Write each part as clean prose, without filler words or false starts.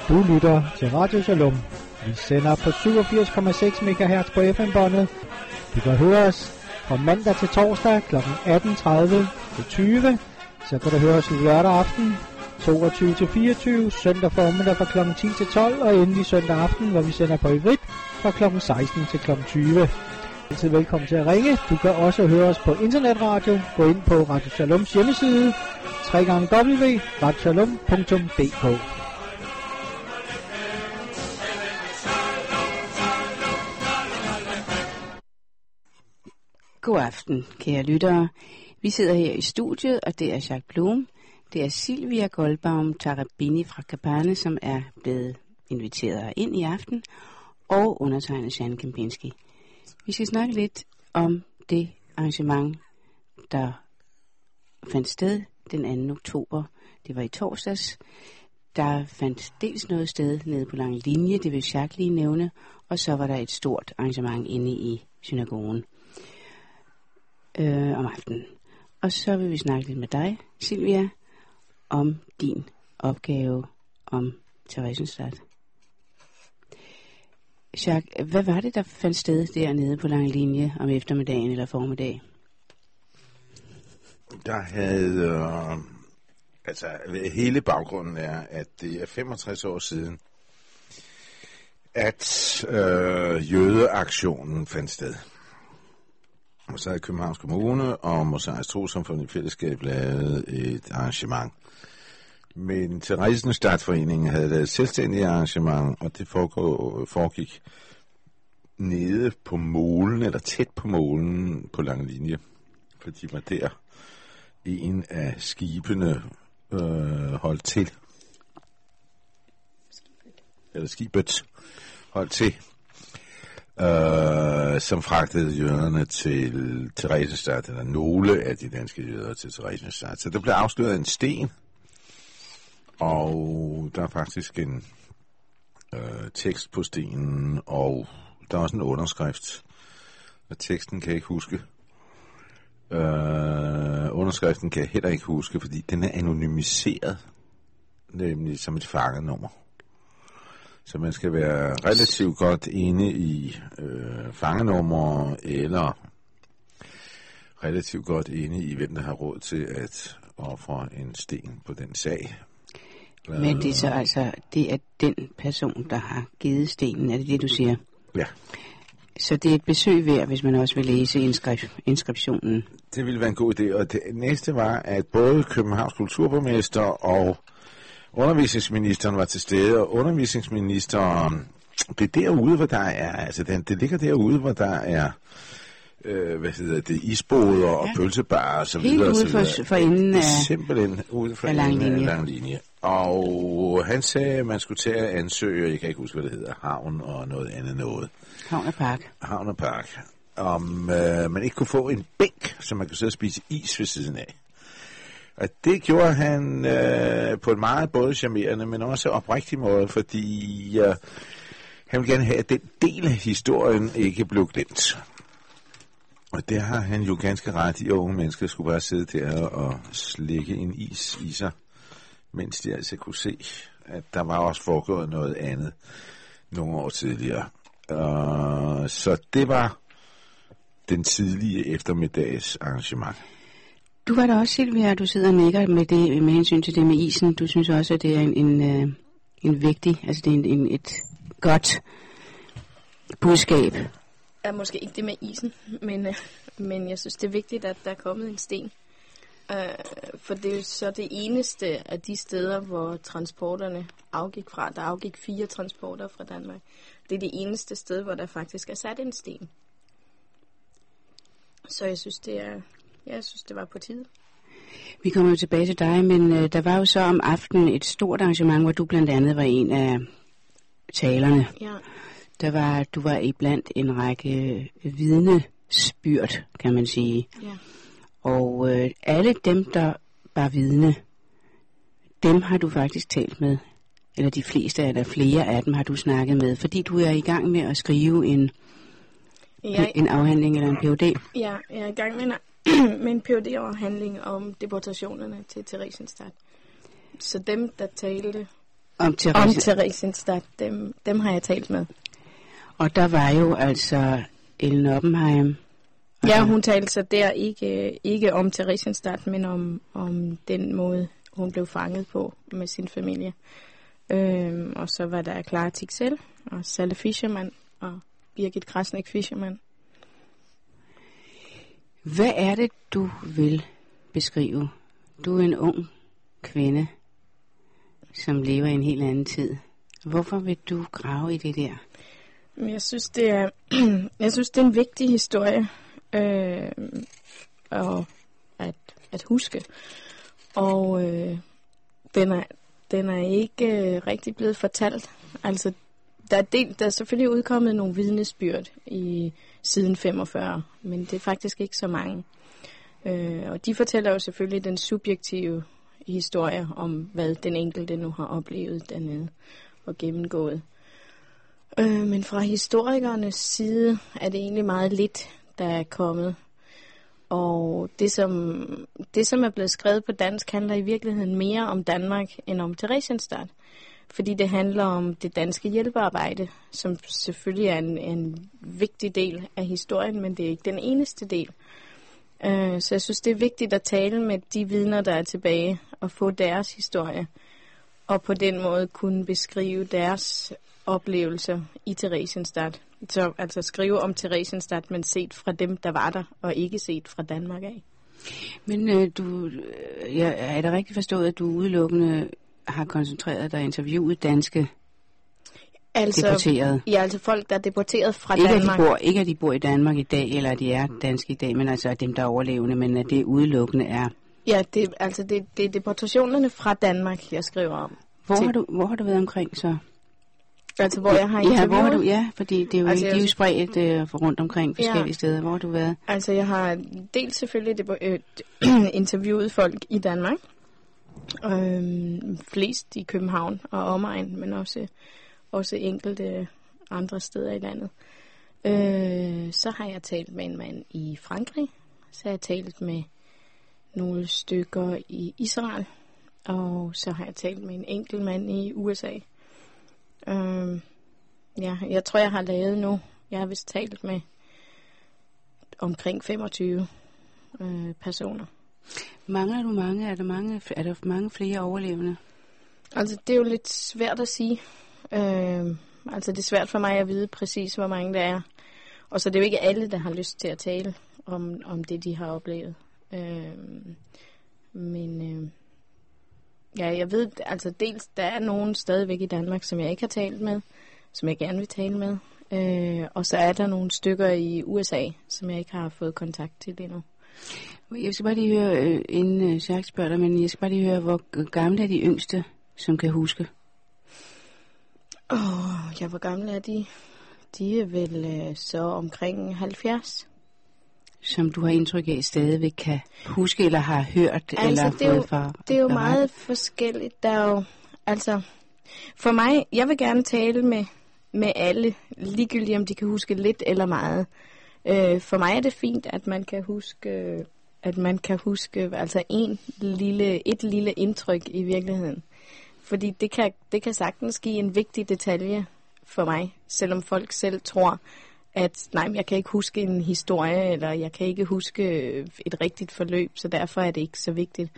Du lytter til Radio Shalom. Vi sender på 87,6 MHz på FM-båndet. Du kan høre os fra mandag til torsdag kl. 18.30 til 20. Så kan du høre os lørdag aften 22 til 24, søndag formiddag fra kl. 10 til 12 og endelig søndag aften, hvor vi sender på Ivrit fra kl. 16 til kl. 20. Altid velkommen til at ringe. Du kan også høre os på internetradio. Gå ind på Radio Shaloms hjemmeside www.radioshalom.dk. God aften, kære lyttere. Vi sidder her i studiet, og det er Jacques Blum. Det er Silvia Goldbaum Tarabini fra Kabane, som er blevet inviteret ind i aften, og undertegnet Jan Kempinski. Vi skal snakke lidt om det arrangement, der fandt sted den 2. oktober. Det var i torsdags. Der fandt dels noget sted nede på Lang Linje, det vil Jacques lige nævne, og så var der et stort arrangement inde i synagogen om aftenen. Og så vil vi snakke lidt med dig, Silvia, om din opgave om Theresienstadt. Jacques, hvad var det, der fandt sted dernede på Lang Linje om eftermiddagen eller formiddag? Der havde... hele baggrunden er, at det er 65 år siden, at jødeaktionen fandt sted. Og så havde Københavns Kommune og Mosaisk Trossamfund i fællesskab lavet et arrangement. Men Theresienstadtforeningen havde lavet et selvstændigt arrangement, og det foregik nede på molen, eller tæt på molen på Lang Linje. For de var der en af skibene holdt til. Eller skibet holdt til. Som fragtede jøderne til Theresienstadt, eller nogle af de danske jøder til Theresienstadt. Så der blev afsløret en sten, og der er faktisk en tekst på stenen, og der er også en underskrift, og teksten kan jeg ikke huske. Underskriften kan jeg heller ikke huske, fordi den er anonymiseret, nemlig som et fangenummer. Så man skal være relativt godt inde i fangenummer, eller relativt godt inde i, hvem der har råd til at ofre en sten på den sag. Men det er så altså, det er den person, der har givet stenen, er det det, du siger? Ja. Så det er et besøg værd, hvis man også vil læse inskriptionen. Det ville være en god idé, og det næste var, at både Københavns kulturborgmester og undervisningsministeren var til stede, og undervisningsministeren, det er derude, hvor der er, altså det ligger derude, hvor der er, isboder og pølsebarer og så videre. Helt ude for enden af, simpelthen ude for enden af Lang Linje. Og han sagde, at man skulle til at ansøge, jeg kan ikke huske, hvad det hedder, havn og noget andet noget. Havn og Park. Om man ikke kunne få en bænk, så man kunne sidde og spise is ved siden af. Og det gjorde han på en meget både charmerende, men også oprigtig måde, fordi han ville gerne have, at den del af historien ikke blev glemt. Og det har han jo ganske ret i, at unge mennesker skulle bare sidde der og slikke en is i sig, mens de altså kunne se, at der var også foregået noget andet nogle år tidligere. Så det var den tidlige eftermiddags arrangement. Du var der også, Silvia, du sidder og nikker med det, med hensyn til det med isen. Du synes også, at det er en vigtig, altså det er et godt budskab. Ja, måske ikke det med isen, men jeg synes, det er vigtigt, at der er kommet en sten. For det er jo så det eneste af de steder, hvor transporterne afgik fra. Der afgik 4 transporter fra Danmark. Det er det eneste sted, hvor der faktisk er sat en sten. Så jeg synes, det var på tide. Vi kommer jo tilbage til dig, men der var jo så om aftenen et stort arrangement, hvor du blandt andet var en af talerne. Ja. Du var iblandt en række vidnesbyrd, kan man sige. Ja. Og alle dem, der var vidne, dem har du faktisk talt med. Eller de fleste, eller flere af dem har du snakket med, fordi du er i gang med at skrive en afhandling eller en Ph.D. Ja, jeg er i gang med en Ph.D.-afhandling om deportationerne til Theresienstadt. Så dem, der talte Om Theresienstadt, dem har jeg talt med. Og der var jo altså Ellen Oppenheim. Ja, hun talte så der ikke om Theresienstadt, men om den måde, hun blev fanget på med sin familie. Og så var der Clara Tixell og Salle Fischermann og Birgit Krasnik-Fischermann. Hvad er det, du vil beskrive? Du er en ung kvinde, som lever i en helt anden tid. Hvorfor vil du grave i det der? Jeg synes, det er en vigtig historie at huske. Og den er ikke rigtig blevet fortalt. Altså, der er selvfølgelig udkommet nogle vidnesbyrd i siden 45, men det er faktisk ikke så mange. Og de fortæller jo selvfølgelig den subjektive historie om, hvad den enkelte nu har oplevet dernede og gennemgået. Men fra historikernes side er det egentlig meget lidt, der er kommet. Og det som er blevet skrevet på dansk, handler i virkeligheden mere om Danmark end om Theresienstadt. Fordi det handler om det danske hjælpearbejde, som selvfølgelig er en vigtig del af historien, men det er ikke den eneste del. Så jeg synes, det er vigtigt at tale med de vidner, der er tilbage, og få deres historie, og på den måde kunne beskrive deres oplevelser i Theresienstadt. Så altså skrive om Theresienstadt, men set fra dem, der var der, og ikke set fra Danmark af. Men er det rigtigt forstået, at du udelukkende har koncentreret dig og interviewet danske deporterede? Ja, altså folk, der er deporteret fra Danmark. Ikke at de bor i Danmark i dag, eller at de er danske i dag, men altså dem, der er overlevende, men at det udelukkende er... Ja, det er deportationerne fra Danmark, jeg skriver om. Hvor har du været omkring så? Altså, hvor jeg har interviewet? Fordi det er jo, de er jo spredt rundt omkring forskellige steder. Hvor har du været? Altså, jeg har dels selvfølgelig interviewet folk i Danmark. Flest i København og omegn, men også enkelte andre steder i landet. Så har jeg talt med en mand i Frankrig. Så har jeg talt med nogle stykker i Israel. Og så har jeg talt med en enkelt mand i USA. Jeg tror, jeg har lavet nu. Jeg har vist talt med omkring 25 personer. Mangler du mange? Er der mange flere overlevende? Altså, det er jo lidt svært at sige. Altså, det er svært for mig at vide præcis, hvor mange der er. Og så det er jo ikke alle, der har lyst til at tale om det, de har oplevet. Jeg ved, altså dels, der er nogen stadigvæk i Danmark, som jeg ikke har talt med, som jeg gerne vil tale med. Og så er der nogle stykker i USA, som jeg ikke har fået kontakt til endnu. Jeg skal bare lige høre, inden Jacques spørger dig, men jeg skal bare lige høre, hvor gamle er de yngste, som kan huske? Hvor gamle er de? De er vel så omkring 70. Som du har indtryk af stadigvæk kan huske, eller har hørt, altså, eller fået fra? Det er jo meget forskelligt. Der er jo, altså, for mig, jeg vil gerne tale med alle, ligegyldigt om de kan huske lidt eller meget. For mig er det fint, at man kan huske, altså et lille indtryk i virkeligheden. Fordi det kan sagtens give en vigtig detalje for mig, selvom folk selv tror, at nej, jeg kan ikke huske en historie, eller jeg kan ikke huske et rigtigt forløb, så derfor er det ikke så vigtigt.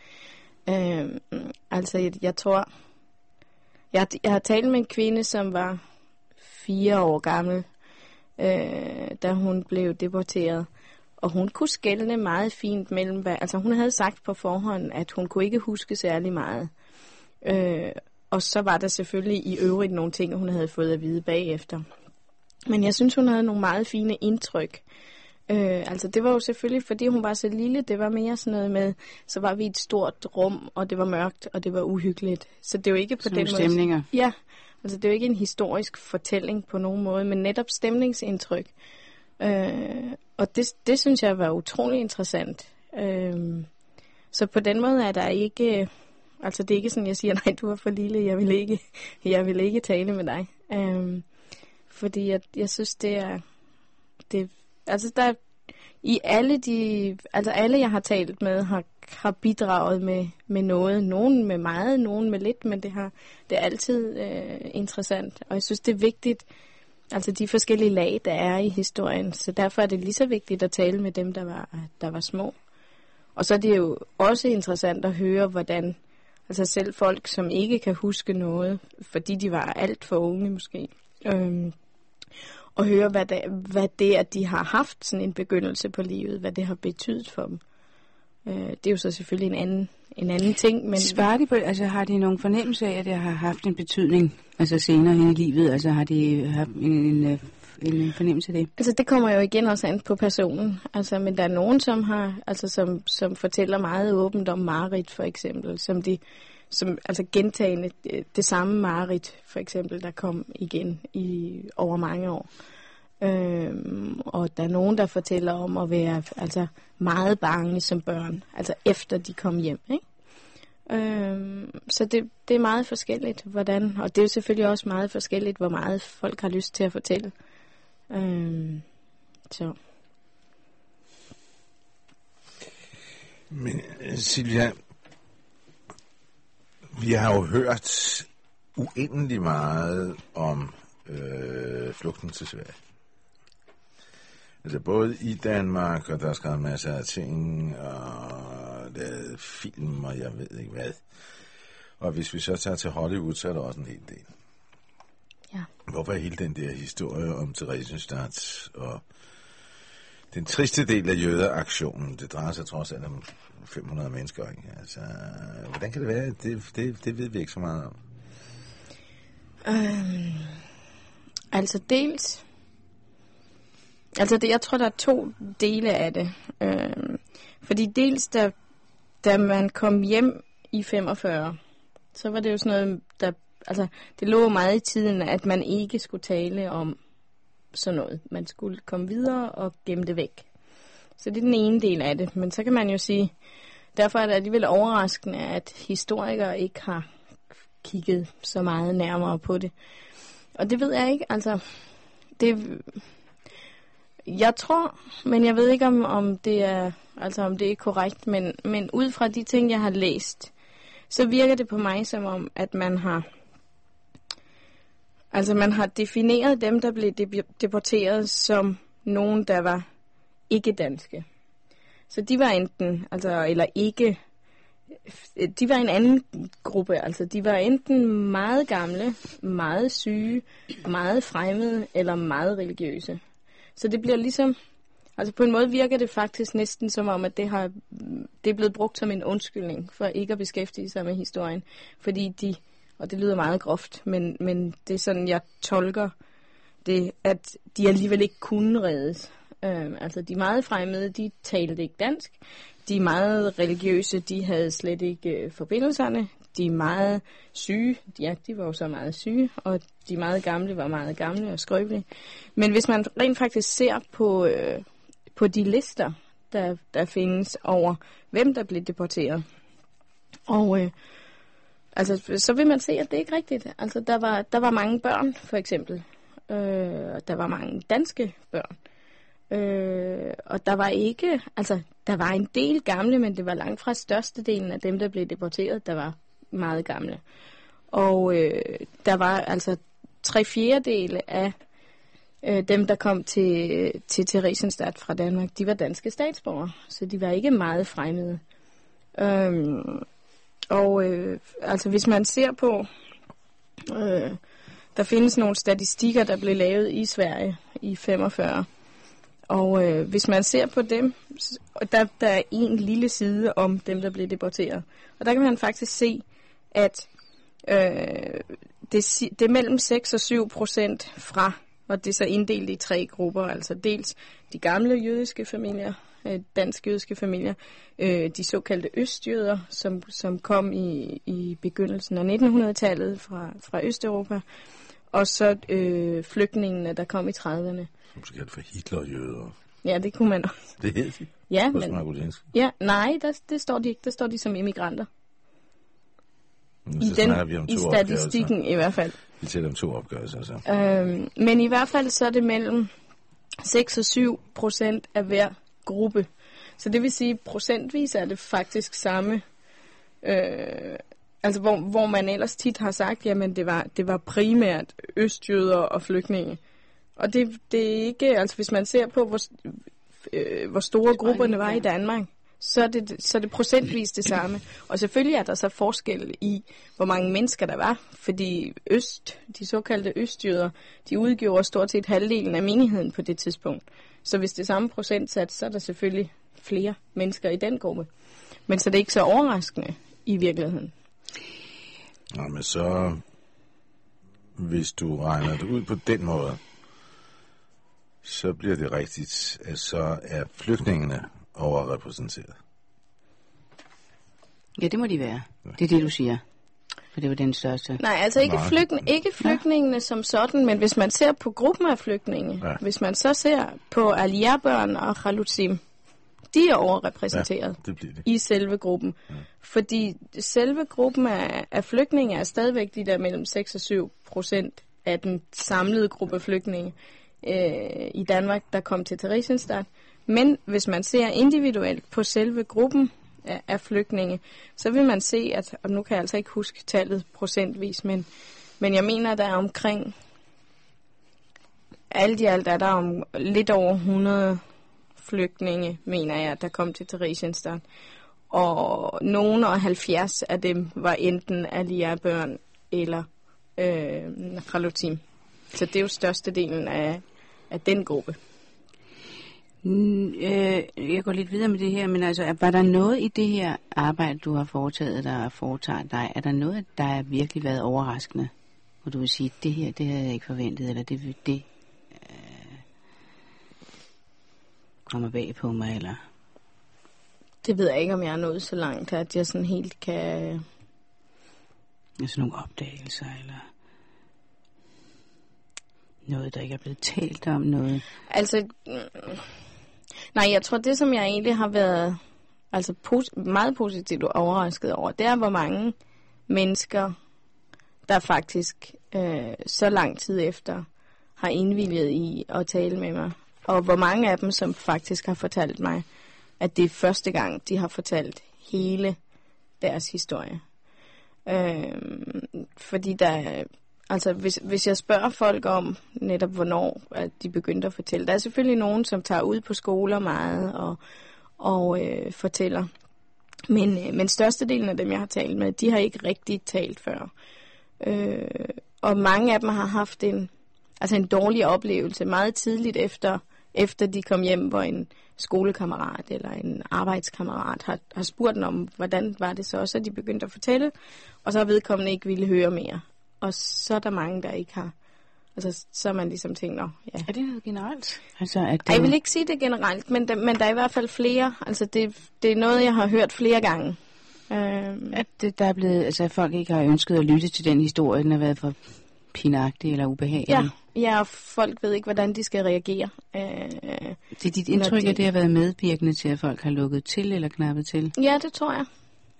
Jeg tror, jeg har talt med en kvinde, som var 4 år gammel, da hun blev deporteret. Og hun kunne skelne meget fint mellem, altså hun havde sagt på forhånd, at hun kunne ikke huske særlig meget. Og så var der selvfølgelig i øvrigt nogle ting, hun havde fået at vide bagefter. Men jeg synes, hun havde nogle meget fine indtryk. Det var jo selvfølgelig, fordi hun var så lille, det var mere sådan noget med, så var vi i et stort rum, og det var mørkt, og det var uhyggeligt. Så det er jo ikke på den måde. Stemninger. Ja, altså det er jo ikke en historisk fortælling på nogen måde, men netop stemningsindtryk. Og det synes jeg var utrolig interessant. Så på den måde er der ikke, altså det er ikke sådan, jeg siger, nej, du er for lille, jeg vil ikke tale med dig. Fordi jeg synes, altså der i alle alle jeg har talt med, har bidraget med noget. Nogen med meget, nogen med lidt, men det er altid interessant. Og jeg synes, det er vigtigt, altså de forskellige lag, der er i historien. Så derfor er det lige så vigtigt at tale med dem, der var små. Og så er det jo også interessant at høre, hvordan altså selv folk, som ikke kan huske noget, fordi de var alt for unge måske, og høre, hvad det er, at de har haft sådan en begyndelse på livet, hvad det har betydet for dem. Det er jo så selvfølgelig en anden ting. Men svarer de på, altså har de nogen fornemmelse af, at det har haft en betydning, altså senere hen i livet? Altså har de haft en fornemmelse af det? Altså det kommer jo igen også an på personen. Altså, men der er nogen, som har, altså som fortæller meget åbent om mareridt for eksempel, som altså gentagende det samme mareridt for eksempel, der kom igen over mange år. Og der er nogen, der fortæller om at være altså meget bange som børn, altså efter de kom hjem, ikke? Så det er meget forskelligt, hvordan, og det er jo selvfølgelig også meget forskelligt, hvor meget folk har lyst til at fortælle. Så. Men Silvia, vi har jo hørt uendelig meget om flugten til Sverige. Altså både i Danmark, og der er skrevet masser af ting, og lavet film, og jeg ved ikke hvad. Og hvis vi så tager til Hollywood, så er der også en hel del. Ja. Hvorfor er hele den der historie om Theresienstadt og den triste del af jødeaktionen, det drejer sig trods alt om 500 mennesker, ikke? Altså, hvordan kan det være? Det ved vi ikke så meget om. Altså dels... Altså jeg tror, der er 2 dele af det. Fordi dels, da man kom hjem i 45, så var det jo sådan noget, altså det lå meget i tiden, at man ikke skulle tale om sådan noget. Man skulle komme videre og gemme det væk. Så det er den ene del af det. Men så kan man jo sige, derfor er det alligevel overraskende, at historikere ikke har kigget så meget nærmere på det. Og det ved jeg ikke, altså jeg tror, men jeg ved ikke om det er, altså om det er korrekt, men ud fra de ting jeg har læst, så virker det på mig som om, at man har defineret dem, der blev deporteret som nogen, der var ikke danske. Så de var enten, altså eller ikke, de var en anden gruppe, altså de var enten meget gamle, meget syge, meget fremmede eller meget religiøse. Så det bliver ligesom, altså på en måde virker det faktisk næsten som om, at det er blevet brugt som en undskyldning for ikke at beskæftige sig med historien. Fordi og det lyder meget groft, men det er sådan, jeg tolker det, at de alligevel ikke kunne reddes. Altså de meget fremmede, de talte ikke dansk. De meget religiøse, de havde slet ikke forbindelserne. De meget syge, de var jo så meget syge, og de meget gamle var meget gamle og skrøbelige. Men hvis man rent faktisk ser på de lister, der findes over, hvem der blev deporteret, og altså, så vil man se, at det ikke er rigtigt. Altså, der var mange børn, for eksempel. Der var mange danske børn. Og der var ikke, altså, der var en del gamle, men det var langt fra størstedelen af dem, der blev deporteret, der var meget gamle. Og der var altså 3/4 af dem, der kom til Theresienstadt fra Danmark, de var danske statsborgere, så de var ikke meget fremmede. Altså hvis man ser på, der findes nogle statistikker, der blev lavet i Sverige i 45. Og hvis man ser på dem, der er en lille side om dem, der blev deporteret. Og der kan man faktisk se, at det er mellem 6 og 7% fra, og det er så inddelt i 3 grupper, altså dels de gamle jødiske familier, dansk-jødiske familier, de såkaldte østjøder, som kom i begyndelsen af 1900-tallet fra Østeuropa, og så flygtningene, der kom i 30'erne. Som så kaldt for Hitlerjøder. Ja, det kunne man også. Det hedder de? Ja, men... Ja, nej, det står de ikke. Der står de som immigranter. I statistikken i hvert fald. Vi tæller om 2 opgørelser, så. Men i hvert fald så er det mellem 6 og 7% af hver gruppe. Så det vil sige, procentvis er det faktisk samme. Altså hvor man ellers tit har sagt, jamen det var primært østjøder og flygtninge. Og det er ikke, altså hvis man ser på, hvor store grupperne var i Danmark, så er det procentvis det samme. Og selvfølgelig er der så forskel i, hvor mange mennesker der var, fordi de såkaldte østjøder, de udgjorde stort set halvdelen af menigheden på det tidspunkt. Så hvis det er samme procentsats, så er der selvfølgelig flere mennesker i den gruppe. Men så er det ikke så overraskende i virkeligheden. Nå, men så, hvis du regner det ud på den måde, så bliver det rigtigt, at så er flygtningene overrepræsenteret. Ja, det må de være. Det er det, du siger. For det var den største. Nej, altså ikke flygtningene som sådan, men hvis man ser på gruppen af flygtninge, hvis man så ser på Aliyah-børn og Khalutim, de er overrepræsenteret i selve gruppen. Ja. Fordi selve gruppen af flygtninge er stadigvæk de der mellem 6 og 7% af den samlede gruppe flygtninge i Danmark, der kom til Theresienstadt. Men hvis man ser individuelt på selve gruppen af flygtninge, så vil man se, at, og nu kan jeg altså ikke huske tallet procentvis, men jeg mener, der er omkring, alt i alt er der om lidt over 100 flygtninge, mener jeg, der kom til Theresienstadt. Og nogle af 70 af dem var enten Aliyah-børn eller Khalutim. Så det er jo størstedelen af den gruppe. Jeg går lidt videre med det her, men altså, var der noget i det her arbejde, du har foretaget, der foretager dig? Er der noget, der har virkelig været overraskende? Hvor du vil sige, det her, det havde jeg ikke forventet, eller det kommer bag på mig, eller? Det ved jeg ikke, om jeg er nået så langt, at jeg sådan helt kan... Altså nogle opdagelser, eller noget, der ikke er blevet talt om, noget? Altså, nej, jeg tror, det som jeg egentlig har været meget positivt overrasket over, det er, hvor mange mennesker, der faktisk så lang tid efter har indvilget i at tale med mig. Og hvor mange af dem, som faktisk har fortalt mig, at det er første gang, de har fortalt hele deres historie. Fordi hvis jeg spørger folk om netop, hvornår at de begyndte at fortælle, der er selvfølgelig nogen, som tager ud på skoler meget og fortæller. Men størstedelen af dem, jeg har talt med, de har ikke rigtig talt før. Og mange af dem har haft en dårlig oplevelse meget tidligt efter de kom hjem, hvor en skolekammerat eller en arbejdskammerat har spurgt dem om, hvordan var det så de begyndte at fortælle, og så har vedkommende ikke ville høre mere. Og så er der mange, der ikke har. Altså, så er man ligesom tænkt, ja. Er det noget generelt? Altså, Jeg vil ikke sige det generelt, men der er i hvert fald flere. Altså, det er noget, jeg har hørt flere gange. At der er blevet, altså, at folk ikke har ønsket at lytte til den historie, den har været for pinagtig eller ubehagelig. Ja, og folk ved ikke, hvordan de skal reagere. Det er dit indtryk, at det har været medvirkende til, at folk har lukket til eller knappet til? Ja, det tror jeg.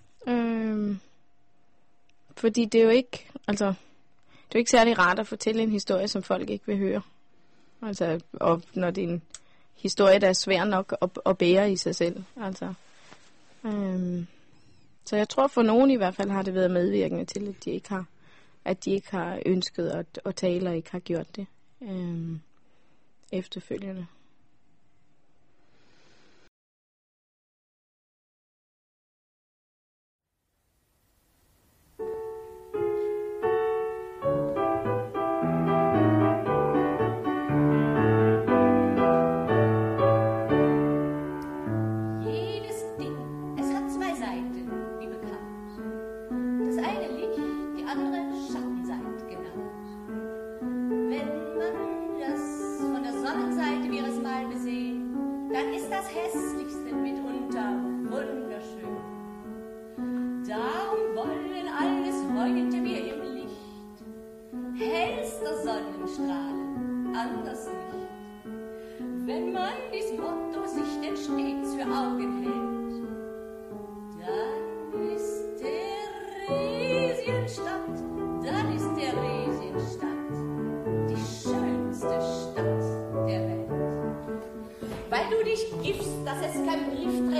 Fordi det er jo ikke, det er jo ikke særlig rart at fortælle en historie, som folk ikke vil høre. Altså, og når det er en historie, der er svær nok at bære i sig selv. Altså, så jeg tror, for nogen i hvert fald har det været medvirkende til, at de ikke har ønsket at tale og ikke har gjort det efterfølgende. Weil du dich gibst, dass es kein Briefträger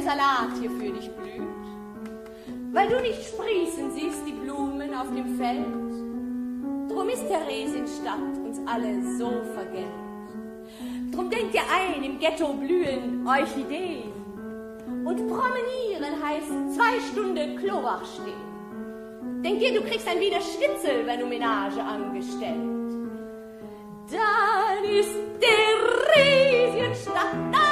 Salat hier für dich blüht, weil du nicht sprießen siehst die Blumen auf dem Feld. Drum ist Theresienstadt uns alle so vergällt. Drum denkt ihr ein, im Ghetto blühen Orchideen. Und promenieren heißt 2 Stunden Klobach stehen. Denkt ihr, du kriegst dann wieder Schnitzel, wenn du Menage angestellt. Dann ist Theresienstadt,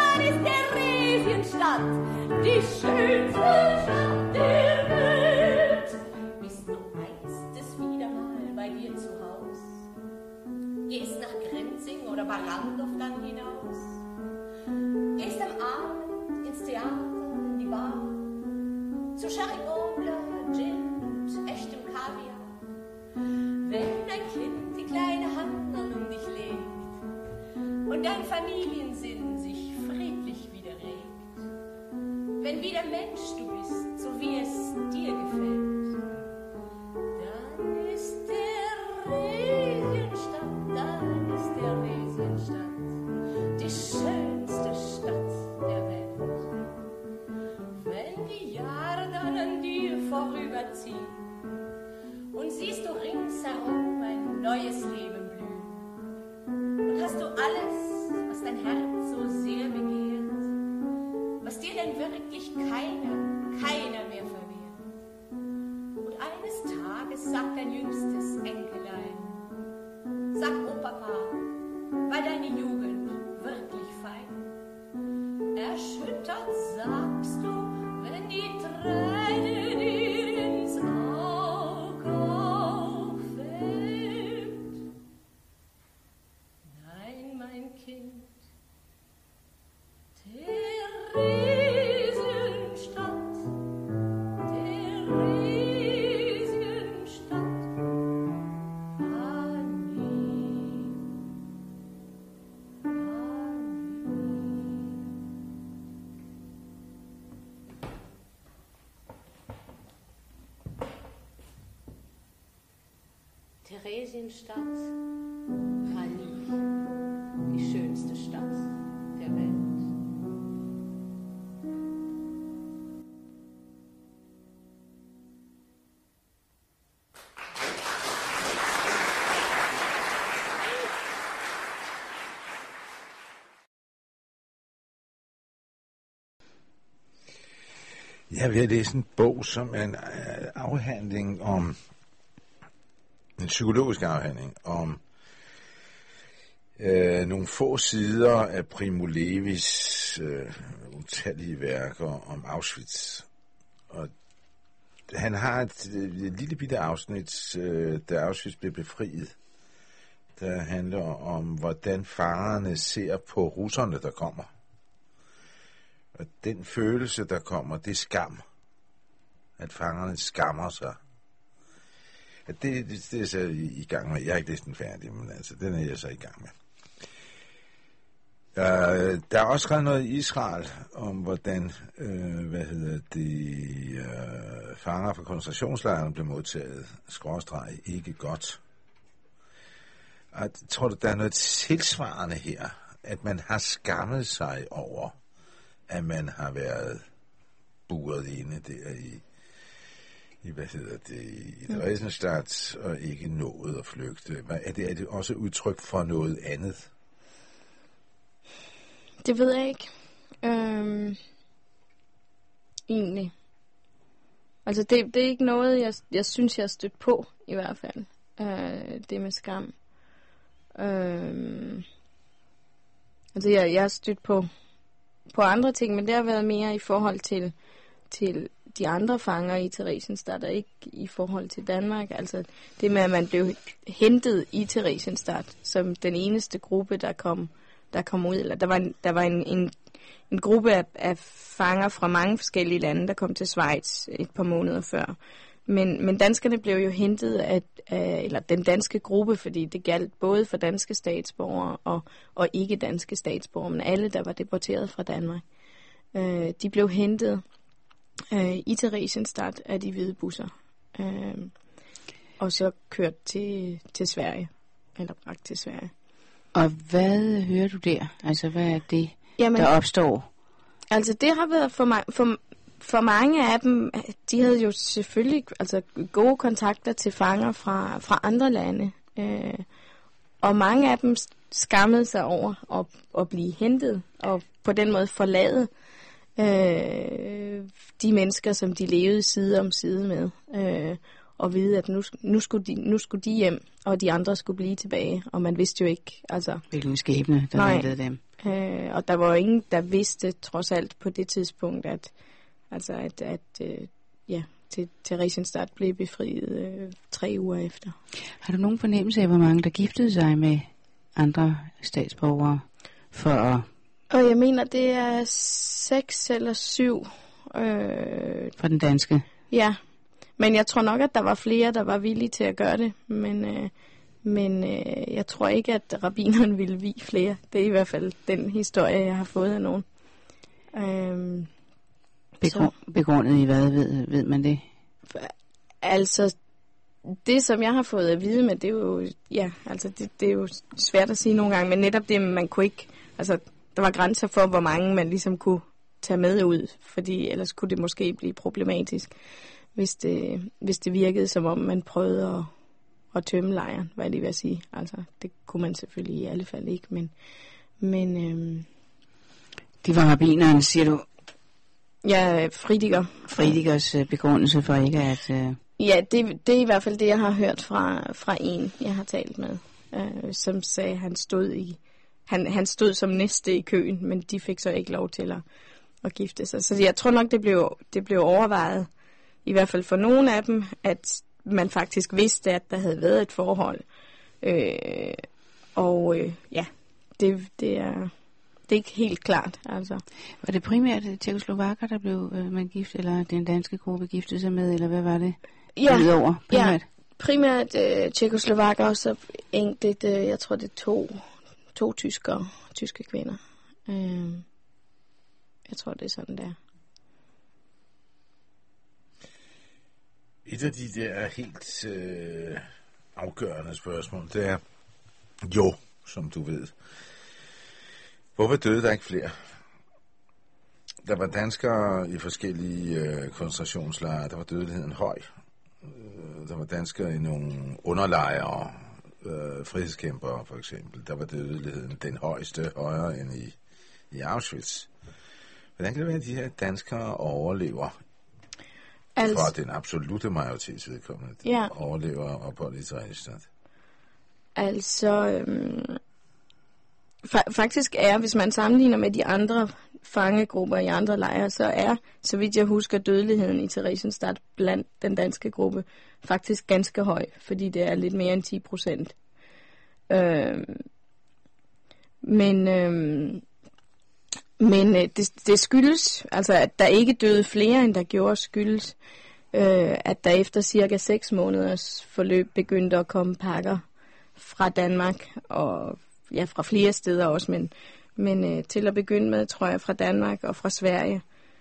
die schönste Stadt der Welt. Bist du einstes wieder mal bei dir zu Haus? Gehst nach Grenzing oder Barandov dann hinaus? Gehst am Abend ins Theater, in die Bar, zu Charigoble, Gin und echtem Kaviar. Wenn dein Kind die kleine Hand dann um dich legt und dein Familiensinn sich friedlich wieder regt, wenn wieder Mensch du bist, so wie es dir gefällt, dann ist Theresienstadt, die schönste Stadt der Welt. Wenn die Jahre dann an dir vorüberziehen und siehst du ringsherum ein neues Leben blühen und hast du alles, was dein Herz so sehr begehrt, was dir denn wirklich keiner mehr verwehrt. Und eines Tages sagt dein jüngstes Enkelein, sag, oh Papa, war deine Jugend wirklich fein? Erschüttert sagst du, wenn die Träne dir ins Auge auffällt. Nein, mein Kind, Theresienstadt, Theresienstadt war nie die schönste Stadt der Welt. Ja, vi har læst en bog, som er en afhandling om en psykologisk afhandling om nogle få sider af Primo Levis utallige værker om Auschwitz. Og han har et lille bitte afsnit, da Auschwitz blev befriet, der handler om, hvordan fangerne ser på russerne, der kommer. Og den følelse, der kommer, det er skam. At fangerne skammer sig. Det er så i gang med. Jeg er ikke næsten færdig, men altså, den er jeg så i gang med. Der er også skrevet noget i Israel om, hvordan fanger fra koncentrationslejren blev modtaget, / ikke godt. Og tror du, der er noget tilsvarende her, at man har skammet sig over, at man har været buret inde der i Theresienstadt og ikke nået at flygte? Er det også udtryk for noget andet? Det ved jeg ikke. Egentlig. Altså, det er ikke noget, jeg synes, jeg har stødt på, i hvert fald. Det med skam. Altså, jeg har stødt på andre ting, men det har været mere i forhold til de andre fanger i Theresienstadt, og ikke i forhold til Danmark. Altså det med, at man blev hentet i Theresienstadt som den eneste gruppe, der kom ud. Eller der var en gruppe af fanger fra mange forskellige lande, der kom til Schweiz et par måneder før. Men danskerne blev jo hentet eller den danske gruppe, fordi det galt både for danske statsborgere og ikke danske statsborgere, men alle, der var deporteret fra Danmark. De blev hentet i Theresienstadt af de hvide busser, og så kørt til Sverige, eller bragt til Sverige. Og hvad hører du der? Altså, hvad er det, der opstår? Altså det har været for mange af dem, de havde jo selvfølgelig altså gode kontakter til fanger fra andre lande. Og mange af dem skammede sig over at blive hentet og på den måde forlade de mennesker, som de levede side om side med. Og vide, at nu skulle de hjem, og de andre skulle blive tilbage. Og man vidste jo ikke, altså... Hvilken skæbne, der ventede dem. Og der var jo ingen, der vidste, trods alt på det tidspunkt, at Theresienstadt blev befriet 3 uger efter. Har du nogen fornemmelse af, hvor mange der giftede sig med andre statsborgere for at... Og jeg mener, det er 6 eller 7. For den danske? Ja. Men jeg tror nok, at der var flere, der var villige til at gøre det. Men jeg tror ikke, at rabbineren ville vie flere. Det er i hvert fald den historie, jeg har fået af nogen. Begrundet i hvad, ved man det? Altså, det som jeg har fået at vide med, det er jo, ja, altså det er jo svært at sige nogle gange, men netop det, man kunne ikke, altså der var grænser for, hvor mange man ligesom kunne tage med ud, fordi ellers kunne det måske blive problematisk, hvis det virkede som om man prøvede at tømme lejren, hvad jeg lige vil sige. Altså, det kunne man selvfølgelig i alle fald ikke, men det var rabbineren, siger du? Ja, Friediger. Friedikers begrundelse for ikke at... Ja, det er i hvert fald det, jeg har hørt fra en, jeg har talt med, som sagde, at han stod som næste i køen, men de fik så ikke lov til at gifte sig. Så jeg tror nok, det blev overvejet, i hvert fald for nogle af dem, at man faktisk vidste, at der havde været et forhold. Det er ikke helt klart, altså. Var det primært tjekkoslovakker, der blev man gift, eller den danske gruppe giftede sig med, eller hvad var det? Ja, udover, primært? Ja, primært tjekkoslovakker, og så enkelt, jeg tror det er to tyske kvinder. Jeg tror det er sådan der. Et af de der helt afgørende spørgsmål, det er jo, som du ved. Hvorfor døde der ikke flere? Der var danskere i forskellige koncentrationslejre, der var dødeligheden høj. Der var danskere i nogle underlejre, frihedskæmpere for eksempel. Der var dødeligheden den højeste, højere end i Auschwitz. Hvordan kan det være, at de her danskere overlever? For den absolute majoritets vedkommende. Ja. Overlever ophold i Theresienstadt. Altså... Faktisk er, hvis man sammenligner med de andre fangegrupper i andre lejre, så er, så vidt jeg husker, dødeligheden i Theresienstadt blandt den danske gruppe faktisk ganske høj, fordi det er lidt mere end 10%. Men det skyldes, altså at der ikke døde flere, end der gjorde, skyldes, at der efter cirka 6 måneders forløb begyndte at komme pakker fra Danmark og ja, fra flere steder også, men til at begynde med, tror jeg, fra Danmark og fra Sverige.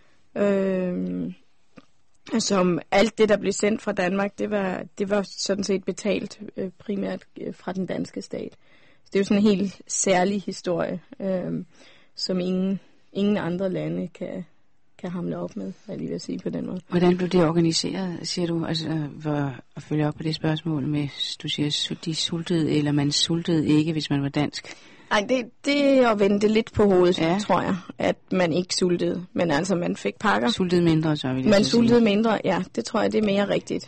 Som alt det, der blev sendt fra Danmark, det var sådan set betalt primært fra den danske stat. Så det er jo sådan en helt særlig historie, som ingen andre lande kan hamle op med, hvad jeg lige vil sige på den måde. Hvordan blev det organiseret, siger du, altså for at følge op på det spørgsmål med, du siger, de sultede, eller man sultede ikke, hvis man var dansk? Nej, det er at vende det lidt på hovedet, ja. Tror jeg, at man ikke sultede, men altså man fik pakker. Sultede mindre, så vil jeg Man sultede mindre, ja, det tror jeg, det er mere rigtigt.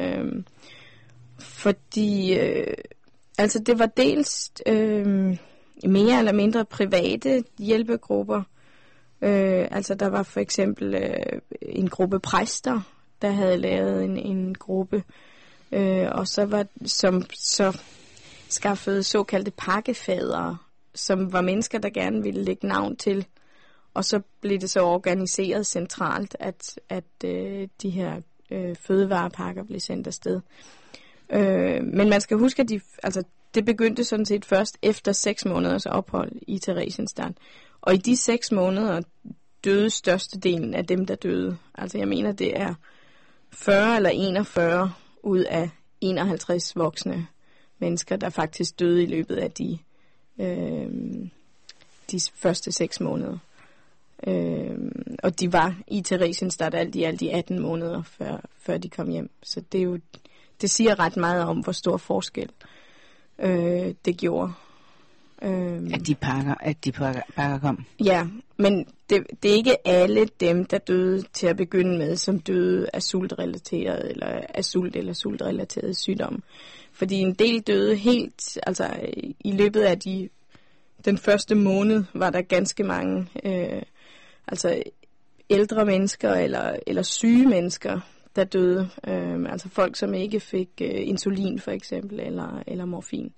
Fordi, altså det var dels mere eller mindre private hjælpegrupper. Altså der var for eksempel en gruppe præster, der havde lavet en gruppe, og så var som så skaffede såkaldte pakkefadere, som var mennesker, der gerne ville lægge navn til, og så blev det så organiseret centralt, at de her fødevarepakker blev sendt afsted. Men man skal huske, at det begyndte sådan set først efter 6 måneders ophold i Theresienstadt. Og i de 6 måneder døde størstedelen af dem, der døde. Altså jeg mener, det er 40 eller 41 ud af 51 voksne mennesker, der faktisk døde i løbet af de første 6 måneder. Og de var i Theresienstadt alt i 18 måneder, før de kom hjem. Så det siger ret meget om, hvor stor forskel det gjorde. At de pakker kom. Ja, men det er ikke alle dem, der døde til at begynde med, som døde af sultrelateret eller af sult eller sultrelateret sygdom. Fordi en del døde helt, altså i løbet af den første måned var der ganske mange altså ældre mennesker eller syge mennesker, der døde. Altså folk, som ikke fik insulin for eksempel, eller morfin.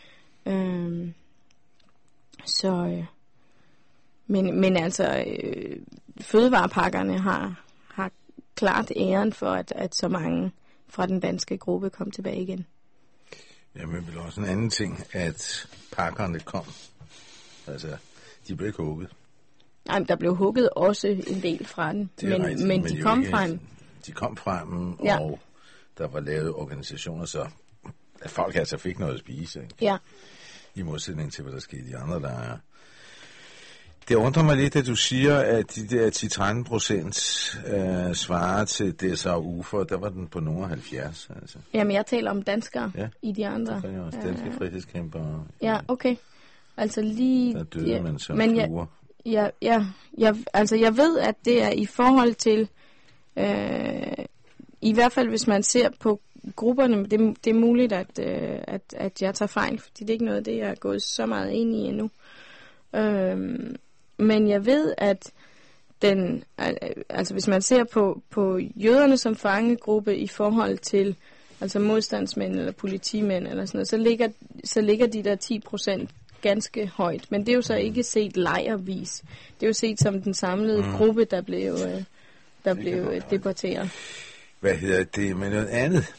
Men altså, fødevarepakkerne har klart æren for, at så mange fra den danske gruppe kom tilbage igen. Jamen, vel også en anden ting, at pakkerne kom. Altså, de blev ikke hugget. Nej, der blev hugget også en del fra den, men de kom frem. De kom frem, ja. Og der var lavet organisationer, så at folk altså fik noget at spise. Ikke? Ja. I modsætning til, hvad der skete i andre lejre. Det undrer mig lidt, at du siger, at de der 10-13% svarer til DSAU, der var den på nogle 70. Altså. Jamen, jeg taler om danskere i de andre. Det er også danske frihedskæmpere. Ja, okay. Altså lige... Der døde man som fluer. Altså jeg ved, at det er i forhold til... I hvert fald, hvis man ser på grupperne, det er muligt, at jeg tager fejl, fordi det er ikke noget, det jeg er gået så meget ind i endnu. Men jeg ved, at altså hvis man ser på jøderne som fangegruppe i forhold til altså modstandsmænd eller politimænd eller sådan noget, så ligger de der 10% ganske højt. Men det er jo så ikke set lejrvis. Det er jo set som den samlede gruppe, der blev deporteret. Hvad hedder det med noget andet?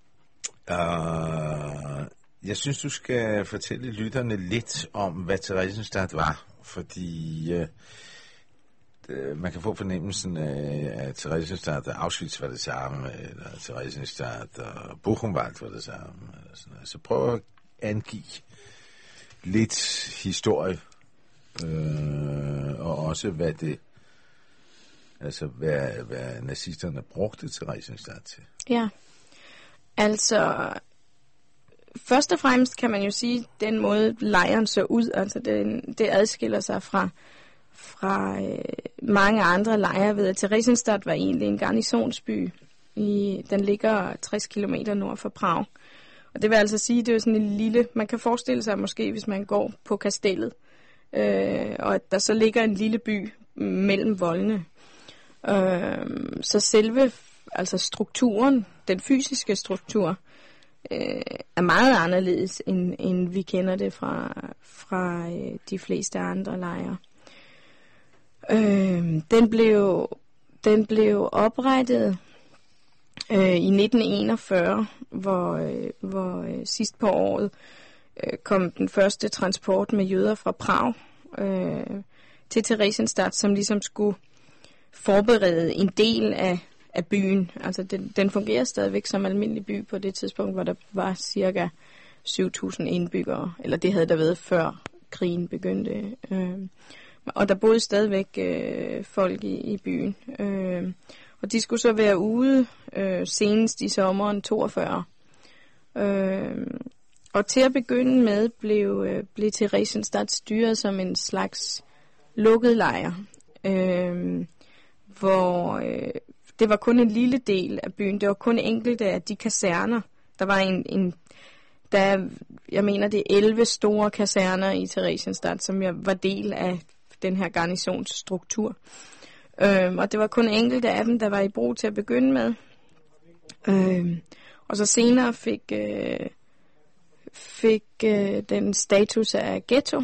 Jeg synes, du skal fortælle lytterne lidt om, hvad Theresienstadt var. Fordi man kan få fornemmelsen af, at Theresienstadt og Auschwitz var det samme, eller Theresienstadt og Buchenwald var det samme. Eller sådan noget. Så prøv at angive lidt historie, og også hvad det, altså hvad nazisterne brugte Theresienstadt til. Ja, altså først og fremmest kan man jo sige, den måde lejren så ud, altså det adskiller sig fra mange andre lejre ved, at Theresienstadt var egentlig en garnisonsby. Den ligger 60 kilometer nord for Prag. Og det vil altså sige, det er sådan en lille, man kan forestille sig måske, hvis man går på kastellet, og at der så ligger en lille by mellem voldene. Så selve altså strukturen, den fysiske struktur, er meget anderledes, end vi kender det fra de fleste andre lejre. Den blev oprettet i 1941, hvor sidst på året kom den første transport med jøder fra Prag til Theresienstadt, som ligesom skulle forberede en del af byen. Altså den fungerer stadigvæk som almindelig by på det tidspunkt, hvor der var cirka 7.000 indbyggere, eller det havde der været før krigen begyndte. Og der boede stadigvæk folk i byen. Og de skulle så være ude senest i sommeren 42. Og til at begynde med blev Theresienstadt styret som en slags lukket lejr, hvor det var kun en lille del af byen. Det var kun enkelte af de kaserner. Der var jeg mener det er 11 store kaserner i Theresienstadt, som var del af den her garnisonsstruktur. Og det var kun enkelte af dem, der var i brug til at begynde med. Og så senere fik den status af ghetto.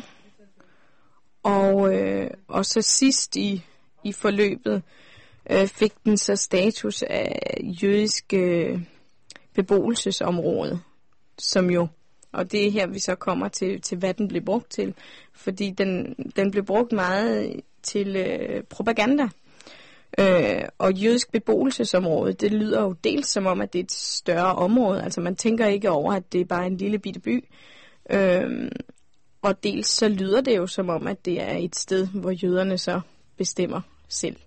Og så sidst i forløbet fik den så status af jødisk beboelsesområde, som jo, og det er her vi så kommer til hvad den blev brugt til, fordi den blev brugt meget til propaganda. Og jødisk beboelsesområde, det lyder jo dels som om, at det er et større område, altså man tænker ikke over, at det er bare en lille bitte by, og dels så lyder det jo som om, at det er et sted, hvor jøderne så bestemmer selv.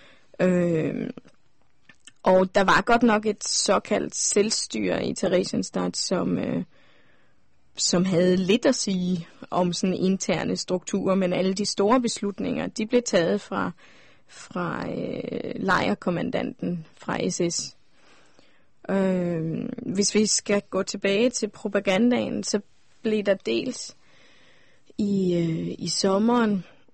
Og der var godt nok et såkaldt selvstyre i Theresienstadt, som havde lidt at sige om sådan interne strukturer, men alle de store beslutninger, de blev taget fra lejrkommandanten fra SS. Hvis vi skal gå tilbage til propagandaen, så blev der dels i sommeren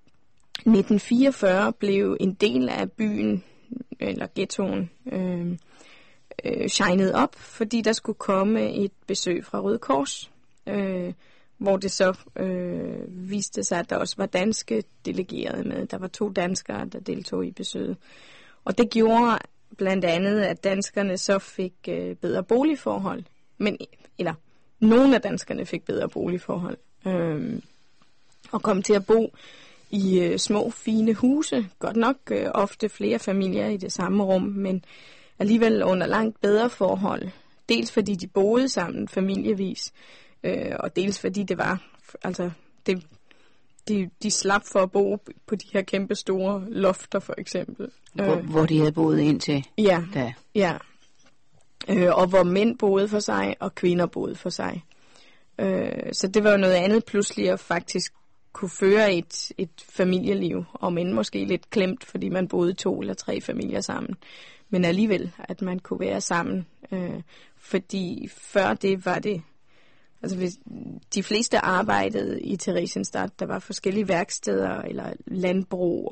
1944 blev en del af byen, eller ghettoen, shined op, fordi der skulle komme et besøg fra Røde Kors, hvor det så viste sig, at der også var danske delegerede med. Der var 2 danskere, der deltog i besøget. Og det gjorde blandt andet, at danskerne så fik bedre boligforhold. Eller nogle af danskerne fik bedre boligforhold. Og kom til at bo i små, fine huse. Godt nok ofte flere familier i det samme rum, men alligevel under langt bedre forhold. Dels fordi de boede sammen familievis, og dels fordi det var, altså, de slap for at bo på de her kæmpe store lofter, for eksempel. Hvor de havde boet indtil da. Ja. Og hvor mænd boede for sig, og kvinder boede for sig. Så det var jo noget andet pludselig at faktisk kunne føre et familieliv, om end måske lidt klemt, fordi man boede 2 eller 3 familier sammen. Men alligevel, at man kunne være sammen. Fordi før det var det, altså hvis de fleste arbejdede i Theresienstadt, der var forskellige værksteder eller landbrug,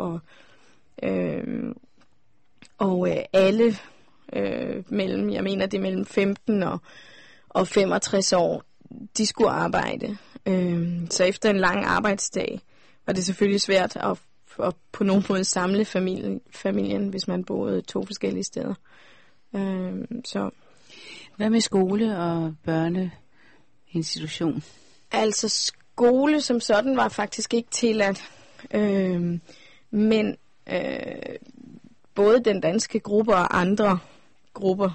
og alle mellem 15 og 65 år, de skulle arbejde. Så efter en lang arbejdsdag var det selvfølgelig svært at på nogen måde samle familien, hvis man boede 2 forskellige steder. Så. Hvad med skole og børneinstitution? Altså skole som sådan var faktisk ikke tilladt, men både den danske gruppe og andre grupper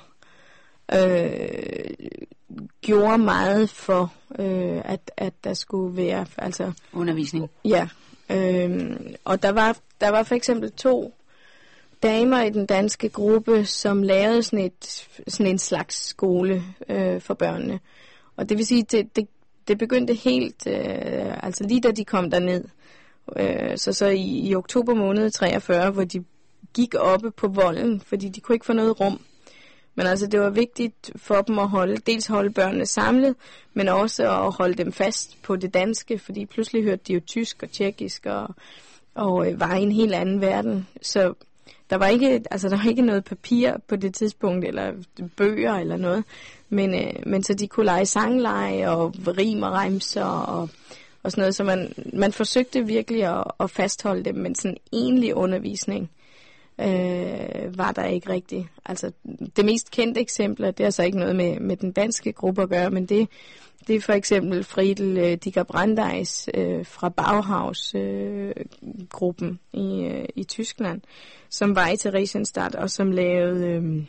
gjorde meget for, at der skulle være altså undervisning. Ja, og der var for eksempel 2 damer i den danske gruppe, som lavede sådan en slags skole for børnene. Og det vil sige, det begyndte helt, altså lige da de kom derned. Så i oktober måned 43, hvor de gik oppe på volden, fordi de kunne ikke få noget rum. Men altså det var vigtigt for dem at holde børnene samlet, men også at holde dem fast på det danske, fordi pludselig hørte de jo tysk og tjekkisk og var i en helt anden verden. Så der var ikke noget papir på det tidspunkt, eller bøger eller noget, men så de kunne lege sangleje og rim og remser og sådan noget, så man forsøgte virkelig at fastholde dem, men sådan egentlig undervisning var der ikke rigtigt. Altså det mest kendte eksempel, det er så ikke noget med den danske gruppe at gøre, men det er for eksempel Friedel Digger Brandeis fra Bauhaus-gruppen i Tyskland, som var i Theresienstadt og som lavede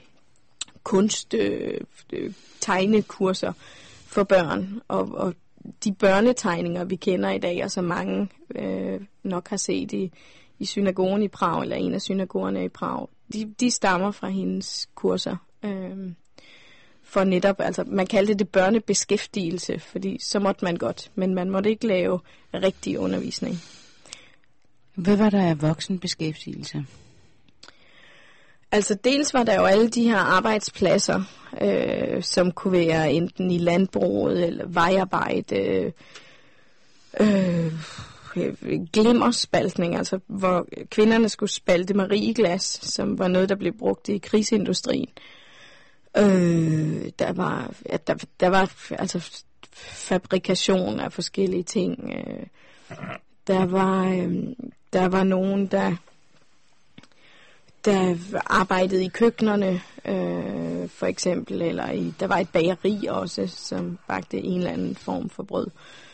tegnekurser for børn. Og de børnetegninger, vi kender i dag, og som mange nok har set i synagogen i Prag, eller en af synagogerne i Prag, de stammer fra hendes kurser. For netop, altså man kaldte det børnebeskæftigelse, fordi så måtte man godt, men man måtte ikke lave rigtig undervisning. Hvad var der af voksenbeskæftigelse? Altså dels var der jo alle de her arbejdspladser, som kunne være enten i landbruget eller vejarbejde, glimmerspaltning, altså hvor kvinderne skulle spalte marieglas, som var noget, der blev brugt i krigsindustrien. Der var altså fabrikation af forskellige ting. Der var nogen, der arbejdede i køkkenerne, for eksempel, eller der var et bageri også, som bagte en eller anden form for brød.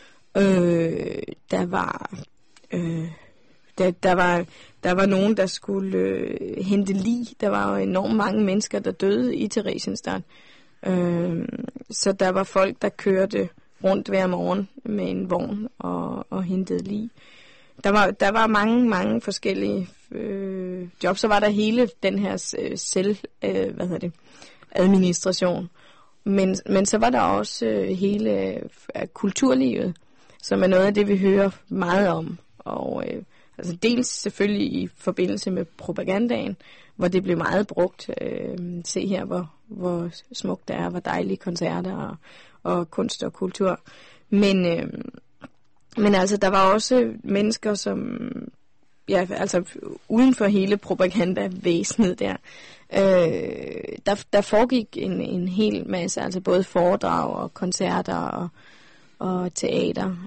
Der var nogen, der skulle hente lig. Der var jo enormt mange mennesker, der døde i Theresienstadt. Så der var folk, der kørte rundt hver morgen med en vogn og hentede lig. der var mange forskellige jobs. Så var der hele den her administration. Men så var der også hele kulturlivet, som er noget af det, vi hører meget om. Og altså dels selvfølgelig i forbindelse med propagandaen, hvor det blev meget brugt. Se her, hvor smukt det er, hvor dejlige koncerter og kunst og kultur. Men altså, der var også mennesker, som altså uden for hele propagandavæsenet der foregik en hel masse, altså både foredrag og koncerter og teater.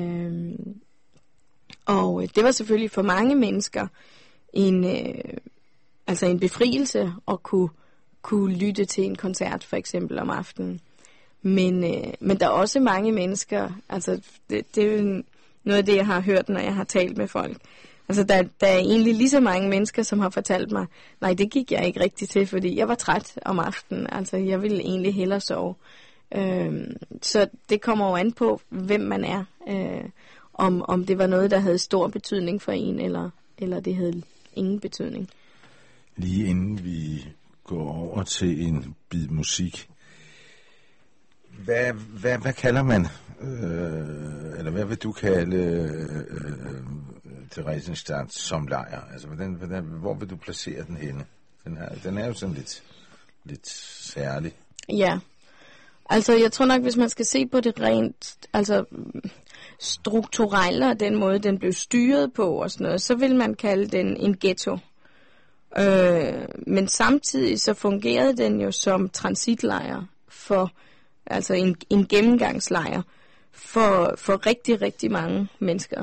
Og det var selvfølgelig for mange mennesker en befrielse at kunne lytte til en koncert for eksempel om aftenen. Men der er også mange mennesker, altså det er jo noget af det, jeg har hørt, når jeg har talt med folk. Altså der er egentlig lige så mange mennesker, som har fortalt mig, nej, det gik jeg ikke rigtig til, fordi jeg var træt om aftenen. Altså jeg ville egentlig hellere sove. Så det kommer jo an på, hvem man er. Om det var noget, der havde stor betydning for en, eller det havde ingen betydning. Lige inden vi går over til en bid musik, hvad kalder man, eller hvad vil du kalde Theresienstadt som lejr? Altså, hvor vil du placere den henne? Den er jo sådan lidt særlig. Ja, altså jeg tror nok, hvis man skal se på det rent, altså strukturelle og den måde, den blev styret på og sådan noget, så vil man kalde den en ghetto. Men samtidig så fungerede den jo som transitlejr for, altså en gennemgangslejr for rigtig, rigtig mange mennesker.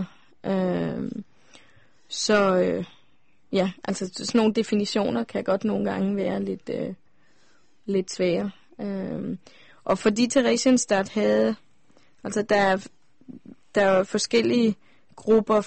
Ja, altså sådan nogle definitioner kan godt nogle gange være lidt svære. Og fordi Theresienstadt havde, altså der er forskellige grupper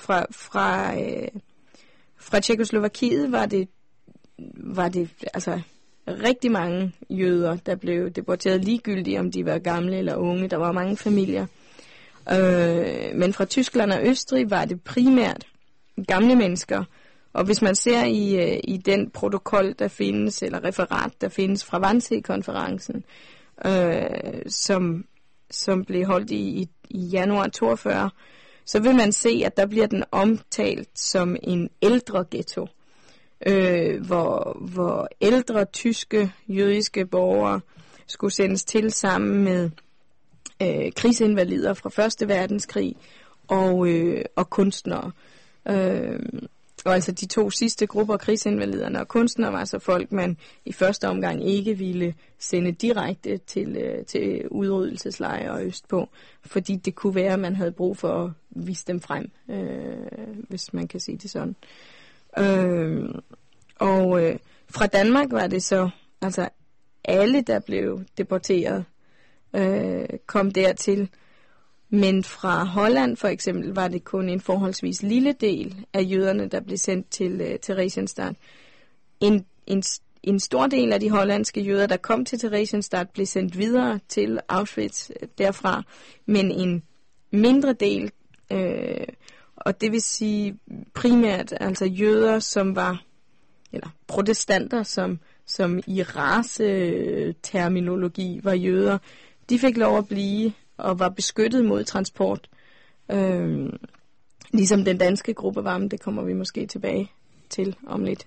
fra Tjekkoslovakiet, var det altså rigtig mange jøder, der blev deporteret ligegyldigt, om de var gamle eller unge. Der var mange familier. Men fra Tyskland og Østrig var det primært gamle mennesker. Og hvis man ser i den protokol, der findes, eller referat, der findes fra Wannsee-konferencen, som blev holdt i januar 42, så vil man se, at der bliver den omtalt som en ældre ghetto, hvor ældre tyske jødiske borgere skulle sendes til sammen med krigsinvalider fra 1. verdenskrig og kunstnere. Og altså de to sidste grupper, krigsinvaliderne og kunstnere, var så folk, man i første omgang ikke ville sende direkte til udryddelseslejre østpå, fordi det kunne være, at man havde brug for at vise dem frem, hvis man kan sige det sådan. Fra Danmark var det så, altså alle, der blev deporteret, kom dertil. Men fra Holland for eksempel var det kun en forholdsvis lille del af jøderne, der blev sendt til Theresienstadt. En stor del af de hollandske jøder, der kom til Theresienstadt, blev sendt videre til Auschwitz derfra, men en mindre del, og det vil sige primært altså jøder, som var, eller protestanter, som i raceterminologi var jøder, de fik lov at blive og var beskyttet mod transport. Ligesom den danske gruppe var, men det kommer vi måske tilbage til om lidt.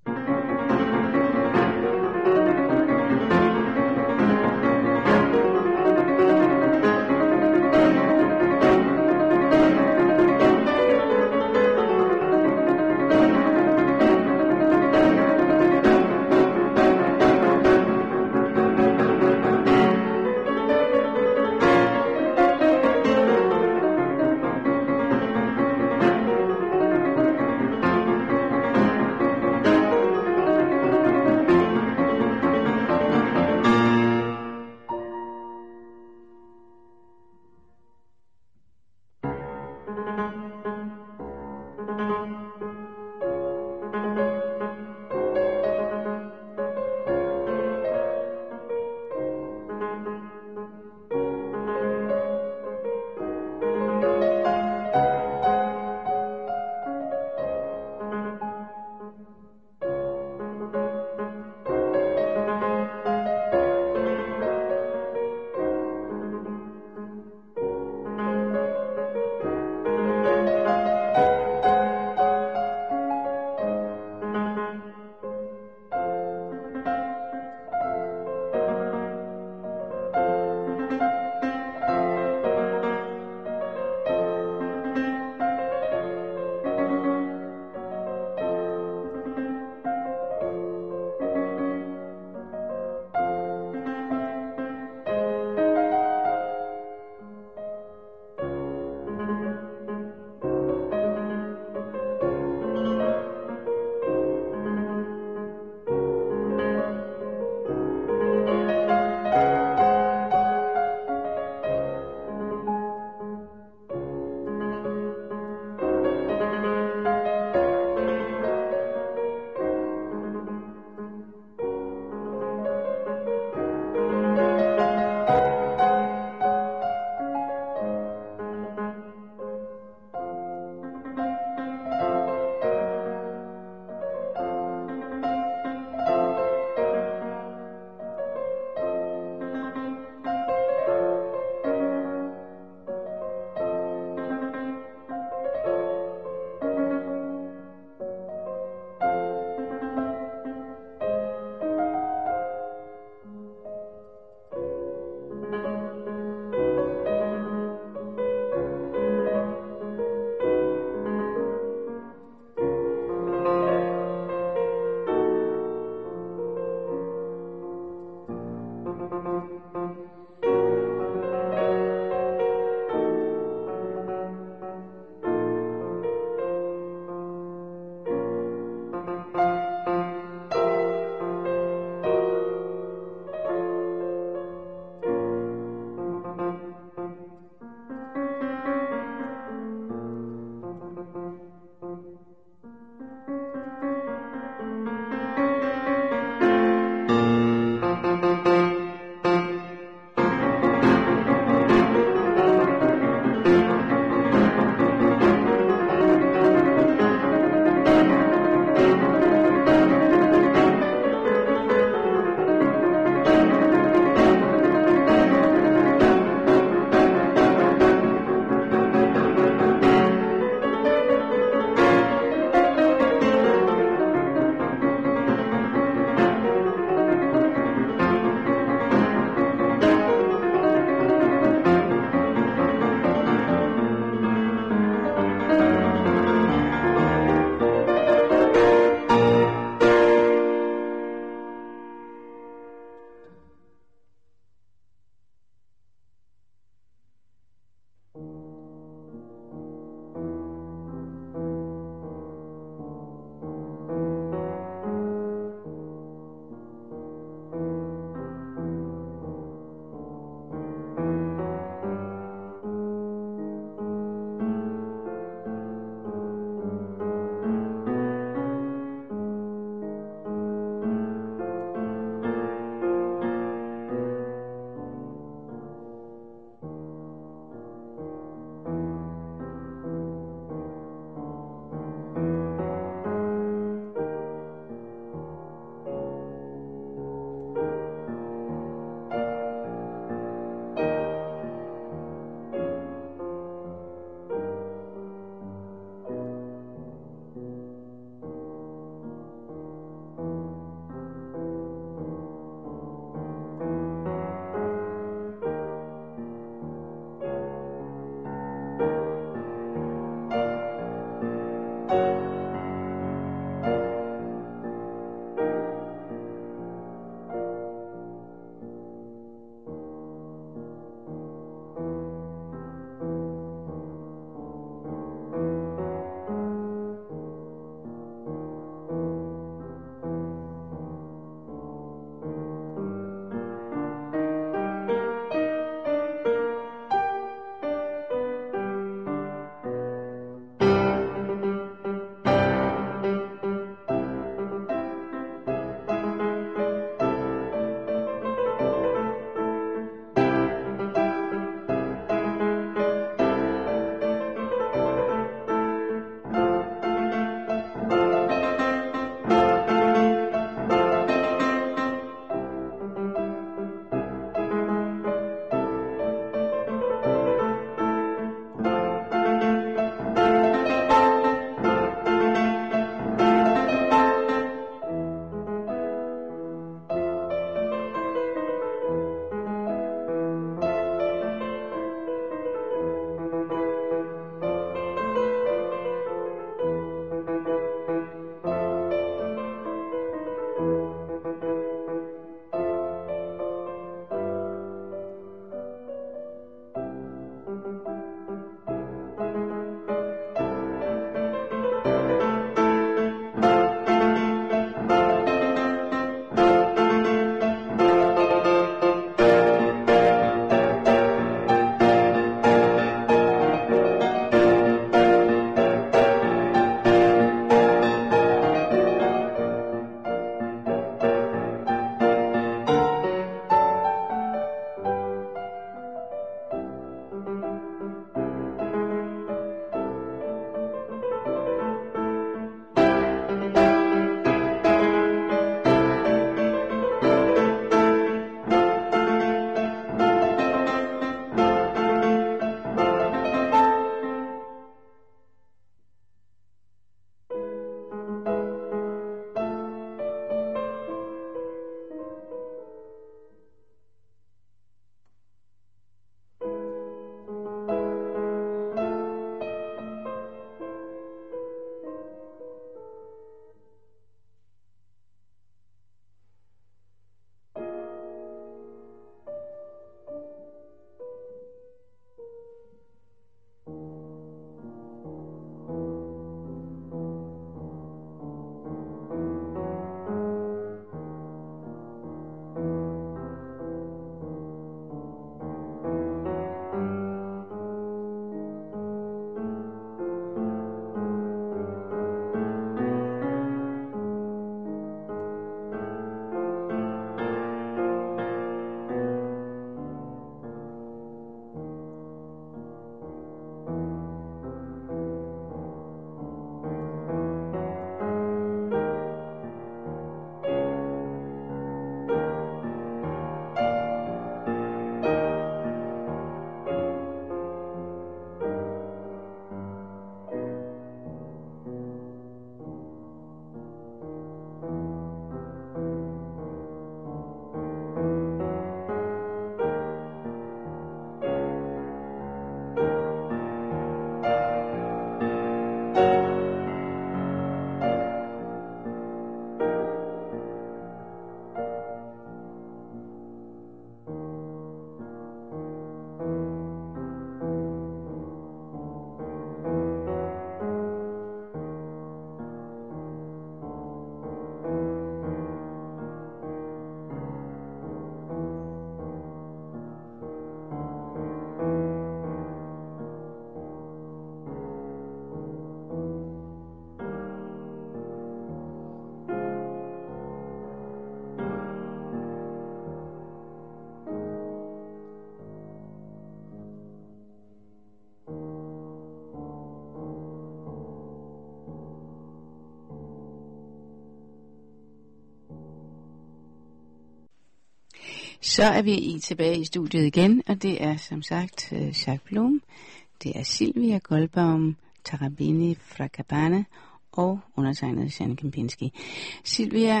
Så er vi tilbage i studiet igen, og det er som sagt Jacques Blum, det er Silvia Goldbaum, Tarabini fra Cabana og undertegnet Jan Kempinski. Silvia,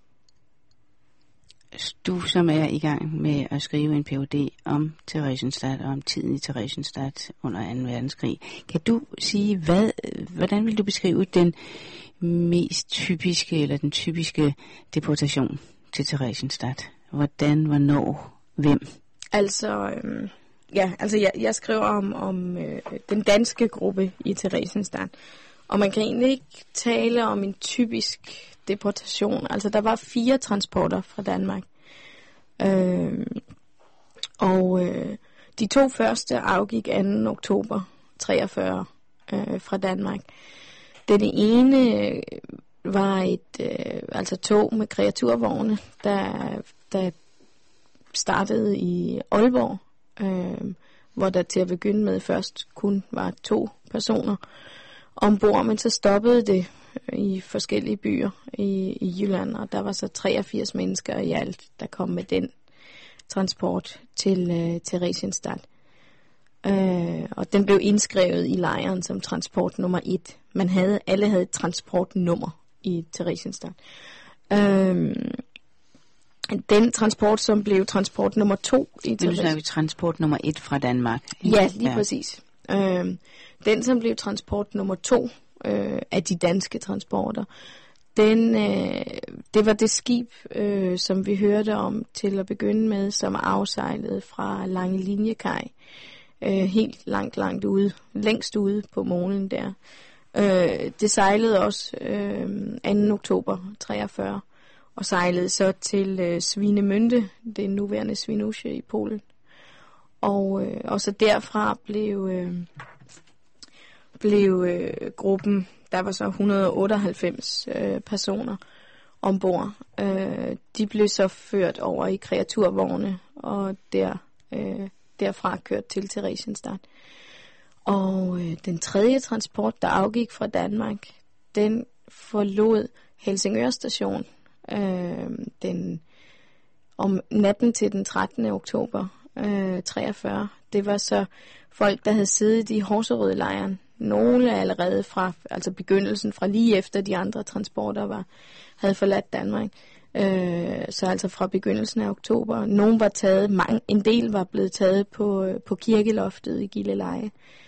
du som er i gang med at skrive en Ph.D. om Theresienstadt og om tiden i Theresienstadt under 2. verdenskrig. Kan du sige, hvordan vil du beskrive den mest typiske eller den typiske deportation til Theresienstadt? Hvordan, hvornår, hvem? Jeg skriver om den danske gruppe i Theresienstadt. Og man kan egentlig ikke tale om en typisk deportation. Altså, der var 4 transporter fra Danmark. De 2 første afgik 2. oktober 43 fra Danmark. Den ene var et tog med kreaturvogne, der startede i Aalborg, hvor der til at begynde med først kun var 2 personer ombord, men så stoppede det i forskellige byer i Jylland, og der var så 83 mennesker i alt, der kom med den transport til Theresienstadt. Og den blev indskrevet i lejren som transport nummer 1. Alle havde et transportnummer i Theresienstadt. Den transport, som blev transport nummer 2 i Theresienstadt. Det er transport nummer 1 fra Danmark. Ja, lige præcis. Den, som blev transport nummer 2 af de danske transporter, det var det skib, som vi hørte om til at begynde med, som afsejlede fra Langelinjekaj, helt langt ude, længst ude på molen der. Det sejlede også 2. oktober 43 og sejlede så til Svinemünde, det nuværende Swinoujscie i Polen. Og så derfra blev gruppen, der var så 198 personer ombord. De blev så ført over i kreaturvogne, og derfra kørt til Theresienstadt. Og den 3. transport, der afgik fra Danmark, den forlod Helsingør station om natten til den 13. oktober 43. Det var så folk, der havde siddet i Horserød-lejren. Nogle allerede fra begyndelsen, fra lige efter de andre transporter havde forladt Danmark. Så altså fra begyndelsen af oktober. Nogle var taget, en del var blevet taget på kirkeloftet i Gilleleje.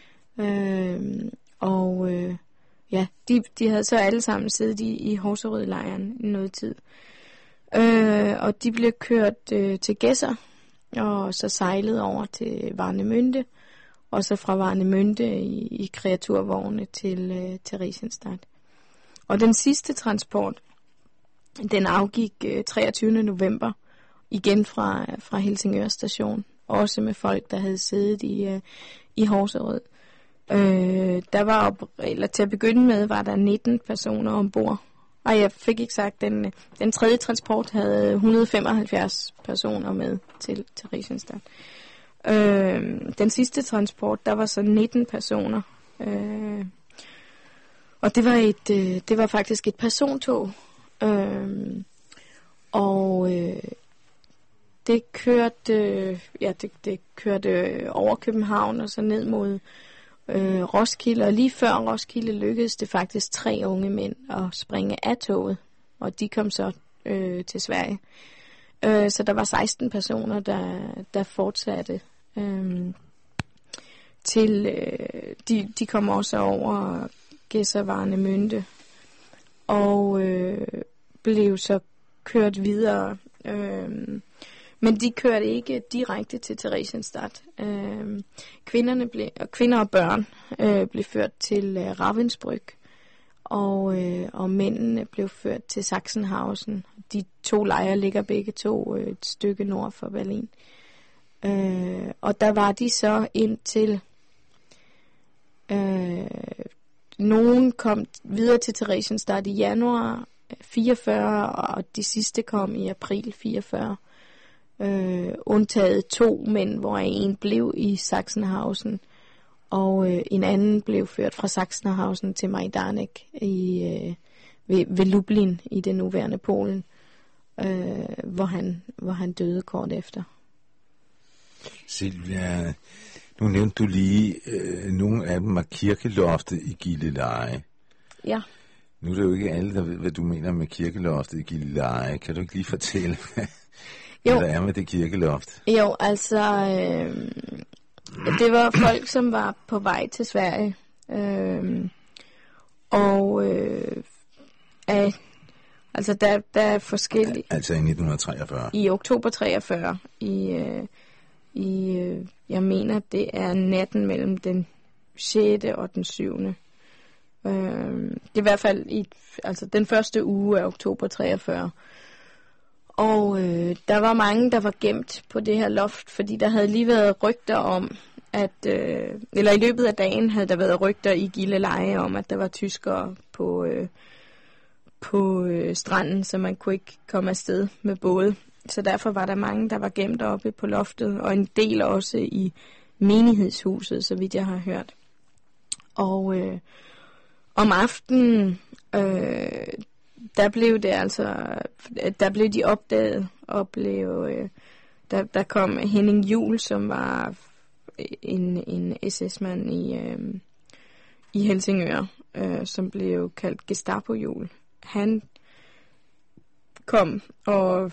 De havde så alle sammen siddet i Horserød-lejren i noget tid. Og de blev kørt til Gedser, og så sejlet over til Warnemünde, og så fra Warnemünde i kreaturvogne til Theresienstadt. Og den sidste transport, den afgik 23. november, igen fra Helsingør station, også med folk, der havde siddet i Horserød. Der var til at begynde med, var der 19 personer ombord. Og jeg fik ikke sagt, den 3. transport havde 175 personer med til Theresienstadt. Den sidste transport, der var så 19 personer. Og det var faktisk et persontog. Det kørte over København og så ned mod Roskilde, og lige før Roskilde lykkedes det faktisk 3 unge mænd at springe af toget, og de kom så til Sverige. Så der var 16 personer, der fortsatte til de kom også over Gedser Warnemünde og blev så kørt videre. Men de kørte ikke direkte til Theresienstadt. Kvinder og børn blev ført til Ravensbrück, og mændene blev ført til Sachsenhausen. De 2 lejre ligger begge to et stykke nord for Berlin. Og der var de så indtil nogen kom videre til Theresienstadt i januar 44, og de sidste kom i april 44. Undtaget 2 mænd, hvor en blev i Sachsenhausen, og en anden blev ført fra Sachsenhausen til Majdanek ved Lublin i det nuværende Polen. hvor han døde kort efter. Silvia, nu nævnte du lige, nogle af dem var kirkeloftet i Gilleleje. Ja. Nu er det jo ikke alle, der ved, hvad du mener med kirkeloftet i Gilleleje. Kan du ikke lige fortælle, hvad der er med det kirkeloft? Jo, altså, det var folk, som var på vej til Sverige. Altså, der er forskellige... Altså i 1943? I oktober 43, jeg mener, det er natten mellem den 6. og den 7. Det er i hvert fald den første uge af oktober 43. Og der var mange, der var gemt på det her loft, fordi der havde lige været rygter om, eller i løbet af dagen havde der været rygter i Gilleleje om, at der var tyskere på stranden, så man kunne ikke komme afsted med både. Så derfor var der mange, der var gemt oppe på loftet, og en del også i menighedshuset, så vidt jeg har hørt. Og om aftenen, der blev de opdaget, og der kom Henning Juhl, som var en SS-mand i Helsingør, som blev kaldt Gestapo-Juhl. Han kom og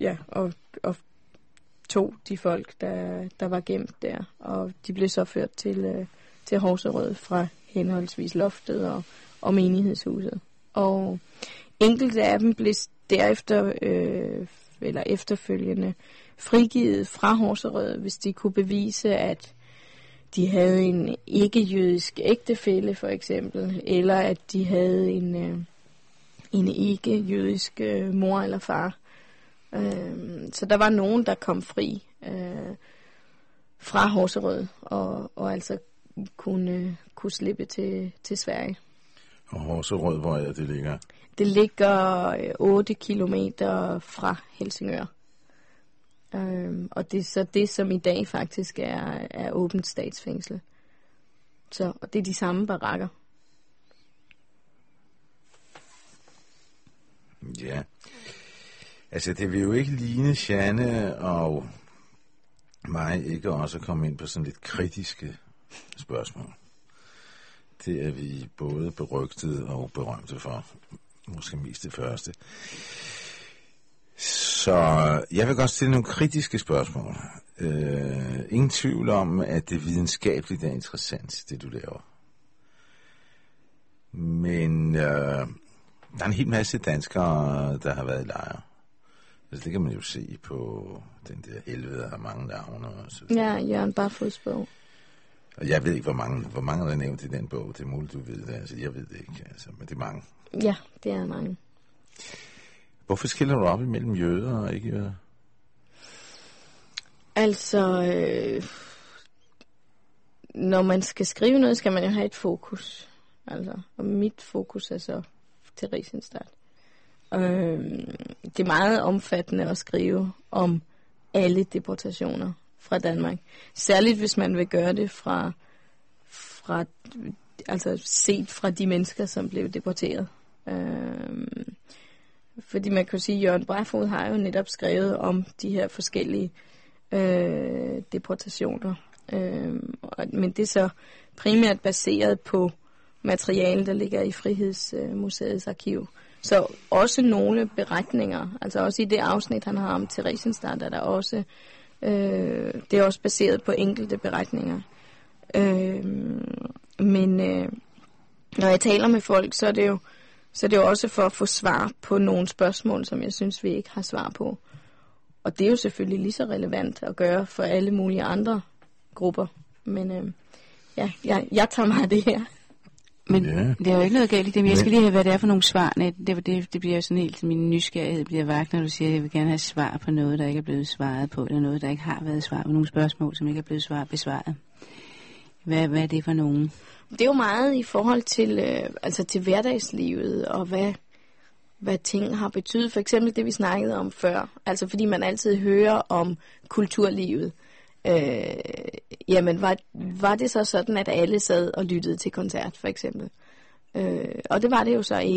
tog de folk, der var gemt der, og de blev så ført til Horserød fra henholdsvis loftet og menighedshuset. Og enkelte af dem blev derefter eller efterfølgende frigivet fra Horserød, hvis de kunne bevise, at de havde en ikke-jødisk ægtefælle for eksempel, eller at de havde en ikke-jødisk mor eller far. Så der var nogen, der kom fri fra Horserød og altså kunne slippe til Sverige. Og Horserød, hvor er det ligger? Det ligger 8 kilometer fra Helsingør. Og det er så det, som i dag faktisk er åbent statsfængsel. Og det er de samme barakker. Ja. Altså, det vil jo ikke ligne Janne og mig ikke også komme ind på sådan lidt kritiske spørgsmål. Det er vi både berygtede og berømte for. Måske mest det første. Så jeg vil godt stille nogle kritiske spørgsmål. Ingen tvivl om, at det videnskabeligt er interessant, det du laver. Men der er en hel masse danskere, der har været i lejre. Altså, det kan man jo se på den der helvede, der har mange navne. Ja, Jørgen Barfods bog. Og jeg ved ikke, hvor mange der er nævnt i den bog. Det er muligt, du ved det. Altså, jeg ved det ikke, altså, men det er mange. Ja, det er mange. Hvorfor skiller du op imellem jøder og ikke jøder? Altså, når man skal skrive noget, skal man jo have et fokus. Altså, og mit fokus er så Theresienstadt. Det er meget omfattende at skrive om alle deportationer fra Danmark. Særligt hvis man vil gøre det fra altså set fra de mennesker, som blev deporteret. Fordi man kan sige, at Jørgen Barfod har jo netop skrevet om de her forskellige deportationer. Men det er så primært baseret på materiale, der ligger i Frihedsmuseets arkiv. Så også nogle beretninger, altså også i det afsnit, han har om Theresienstadt, er der også, det er også baseret på enkelte beretninger. Men når jeg taler med folk, så er det jo også for at få svar på nogle spørgsmål, som jeg synes, vi ikke har svar på. Og det er jo selvfølgelig lige så relevant at gøre for alle mulige andre grupper. Men jeg tager mig af det her. Men det er jo ikke noget galt i det, men jeg skal lige have, hvad det er for nogle svar. Det bliver jo sådan helt, min nysgerrighed bliver vagt, når du siger, at jeg vil gerne have svar på noget, der ikke er blevet svaret på, eller noget, der ikke har været svar på, nogle spørgsmål, som ikke er blevet besvaret. Hvad er det for nogen? Det er jo meget i forhold til hverdagslivet, og hvad ting har betydet. For eksempel det, vi snakkede om før. Altså fordi man altid hører om kulturlivet. Jamen, var det så sådan, at alle sad og lyttede til koncert, for eksempel? Og det var det jo så ikke.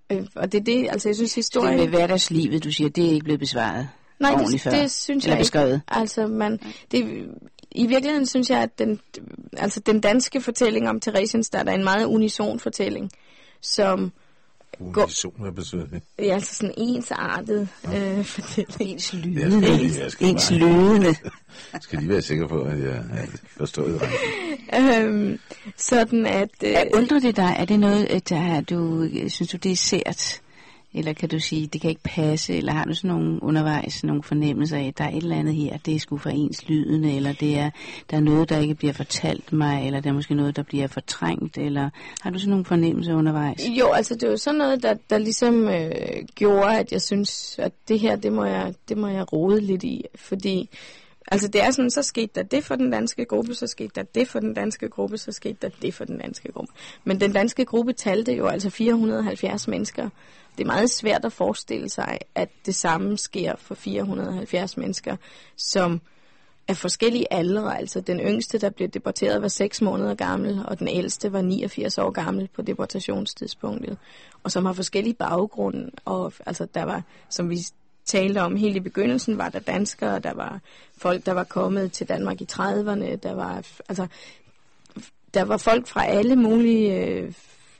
Og det er det, altså jeg synes Så det historien... med hverdagslivet, du siger, det er ikke blevet besvaret ordentligt før? det synes eller jeg beskrevet. ikke. Altså i virkeligheden synes jeg, at den danske fortælling om Theresienstadt er en meget unison fortælling, som Unison, hvad betyder det? er altså sådan ensartet fortælling. Ens lydende. Ens Jeg lydende. skal lige være sikker på, at jeg forstår det rigtigt. Sådan at... Undrer det dig? Er det noget, synes du, det er sært? Eller kan du sige, det kan ikke passe? Eller har du sådan nogle undervejs, nogle fornemmelser af, at der er et eller andet her, det er sgu for ens lydende, eller der er noget, der ikke bliver fortalt mig, eller der er måske noget, der bliver fortrængt, eller har du sådan nogle fornemmelser undervejs? Jo, altså det var sådan noget, der ligesom gjorde, at jeg synes, at det her, det må jeg rode lidt i, fordi altså det er sådan, så skete der det for den danske gruppe, så skete der det for den danske gruppe, så skete der det for den danske gruppe. Men den danske gruppe talte jo altså 470 mennesker. Det er meget svært at forestille sig, at det samme sker for 470 mennesker, som er forskellige aldre. Altså den yngste, der blev deporteret, var 6 måneder gammel, og den ældste var 89 år gammel på deportationstidspunktet. Og som har forskellige baggrunde. Og altså der var, som vi talte om helt i begyndelsen, var der danskere, der var folk, der var kommet til Danmark i 30'erne, der var folk fra alle mulige...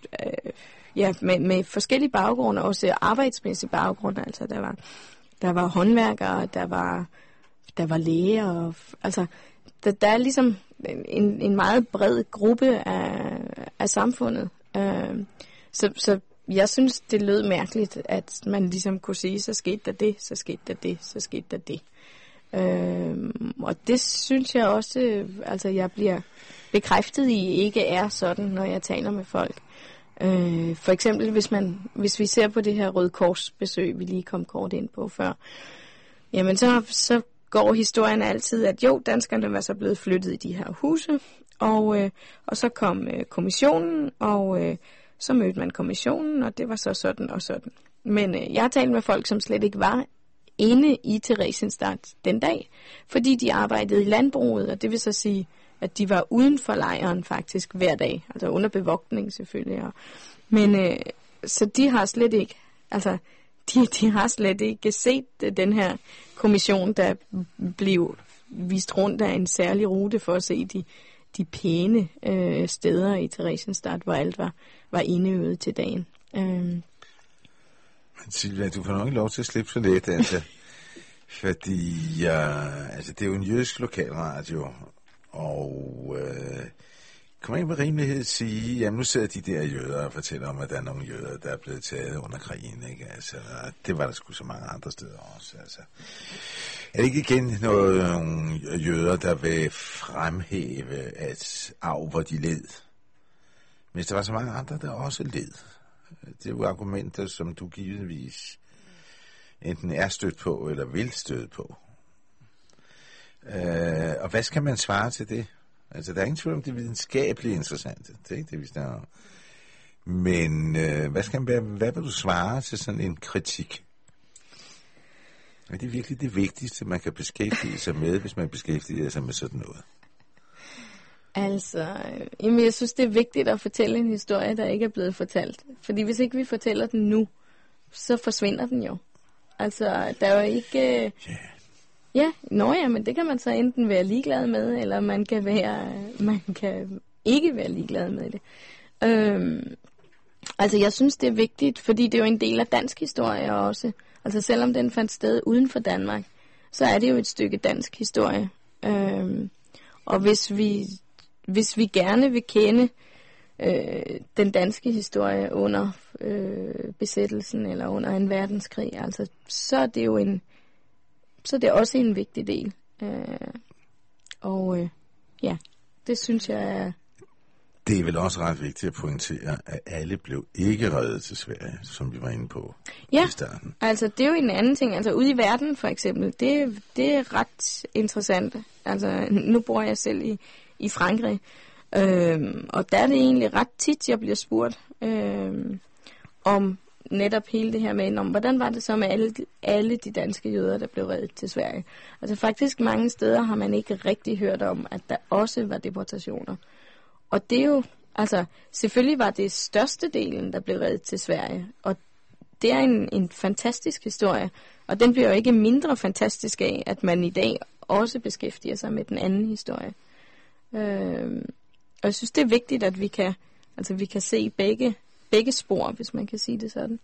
med forskellige baggrunde, også arbejdsmæssige baggrunde. Altså der var håndværkere, der var læger, og altså der er ligesom en meget bred gruppe af samfundet. Så jeg synes, det lød mærkeligt, at man ligesom kunne sige, så skete der det, så skete der det, så skete der det. Og det synes jeg også, altså jeg bliver bekræftet i, ikke er sådan, når jeg taler med folk. For eksempel, hvis vi ser på det her Røde Kors besøg, vi lige kom kort ind på før, jamen så går historien altid, at jo, danskerne var så blevet flyttet i de her huse, og så kom kommissionen, og så mødte man kommissionen, og det var så sådan og sådan. Men jeg har talt med folk, som slet ikke var inde i Theresienstadt den dag, fordi de arbejdede i landbruget, og det vil så sige, at de var uden for lejren faktisk hver dag, altså under bevogtning selvfølgelig. Men så de har slet ikke, altså de har slet ikke set den her kommission, der blev vist rundt af en særlig rute for at se de pæne steder i Theresienstadt, hvor alt var indøvet til dagen. Men Silvia, du får nok ikke lov til at slippe så let, altså. Fordi altså, det er jo en jødisk lokalradio, og kan man ikke med rimelighed sige, jamen nu sidder de der jøder og fortæller om, at der er nogle jøder, der er blevet taget under krigen, ikke? Altså, det var der sgu så mange andre steder også, altså. Er det ikke igen nogle jøder, der vil fremhæve, at hvor de led? Men der var så mange andre, der også led. Det er jo argumenter, som du givetvis enten er stødt på, eller vil støde på. Og hvad skal man svare til det? Altså, der er ingen tvivl om, det er videnskabeligt interessant. Det er ikke det, vi snakker om. Men hvad vil du svare til sådan en kritik? Er det virkelig det vigtigste, man kan beskæftige sig med, hvis man beskæftiger sig med sådan noget? Altså, jeg synes, det er vigtigt at fortælle en historie, der ikke er blevet fortalt. Fordi hvis ikke vi fortæller den nu, så forsvinder den jo. Altså, der er jo ikke... Ja, men det kan man så enten være ligeglad med, eller man kan ikke være ligeglad med det. Altså, jeg synes, det er vigtigt, fordi det er jo en del af dansk historie også. Altså, selvom den fandt sted uden for Danmark, så er det jo et stykke dansk historie. Og hvis vi gerne vil kende den danske historie under besættelsen eller under en verdenskrig, altså, så er det jo så det er også en vigtig del. Det synes jeg er... Det er vel også ret vigtigt at pointere, at alle blev ikke reddet til Sverige, som vi var inde på i starten. Altså det er jo en anden ting. Altså ude i verden for eksempel, det er ret interessant. Altså nu bor jeg selv i Frankrig, og der er det egentlig ret tit, jeg bliver spurgt om netop hele det her med, om hvordan var det så med alle de danske jøder, der blev reddet til Sverige. Altså faktisk mange steder har man ikke rigtig hørt om, at der også var deportationer. Og det er jo, altså selvfølgelig var det største delen, der blev reddet til Sverige, og det er en fantastisk historie, og den bliver jo ikke mindre fantastisk af, at man i dag også beskæftiger sig med den anden historie. Og jeg synes, det er vigtigt, at vi kan se begge spor, hvis man kan sige det sådan.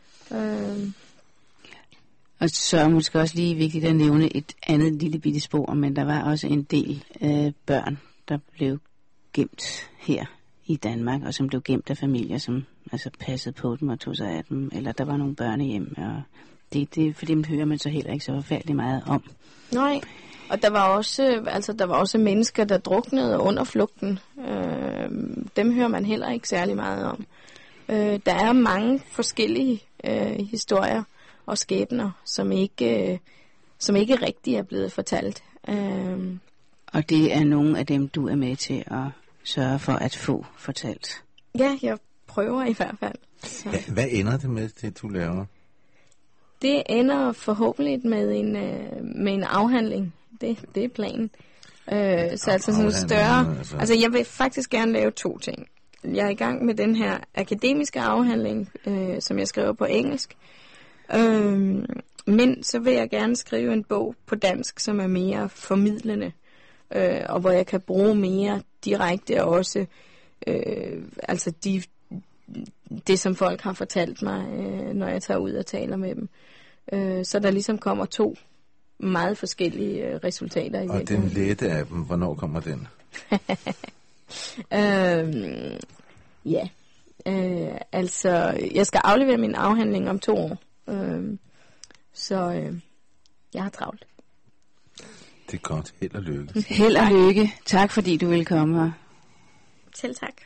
Og så er måske også lige vigtigt at nævne et andet lille bitte spor, men der var også en del børn, der blev gemt her i Danmark, og som blev gemt af familier, som altså passede på dem og tog sig af dem, eller der var nogle børnehjem, og det for dem hører man så heller ikke så forfærdeligt meget om. Nej, og der var også mennesker, der druknede under flugten. Dem hører man heller ikke særlig meget om. Der er mange forskellige historier og skæbner, som ikke rigtig er blevet fortalt. Og det er nogle af dem, du er med til at sørge for at få fortalt. Ja, jeg prøver i hvert fald. Så. Ja, hvad ender det med, det du laver? Det ender forhåbentlig med en afhandling. Det er planen. Så altså sådan større... Altså jeg vil faktisk gerne lave 2 ting. Jeg er i gang med den her akademiske afhandling, som jeg skriver på engelsk. Men så vil jeg gerne skrive en bog på dansk, som er mere formidlende. Og hvor jeg kan bruge mere direkte også altså det, som folk har fortalt mig, når jeg tager ud og taler med dem. Så der ligesom kommer 2 meget forskellige resultater i og den lette af dem, hvornår kommer den? Ja, altså jeg skal aflevere min afhandling om 2 år. Så jeg har travlt. Det er godt. Held og lykke. Held og lykke. Tak fordi du ville komme. Selv tak.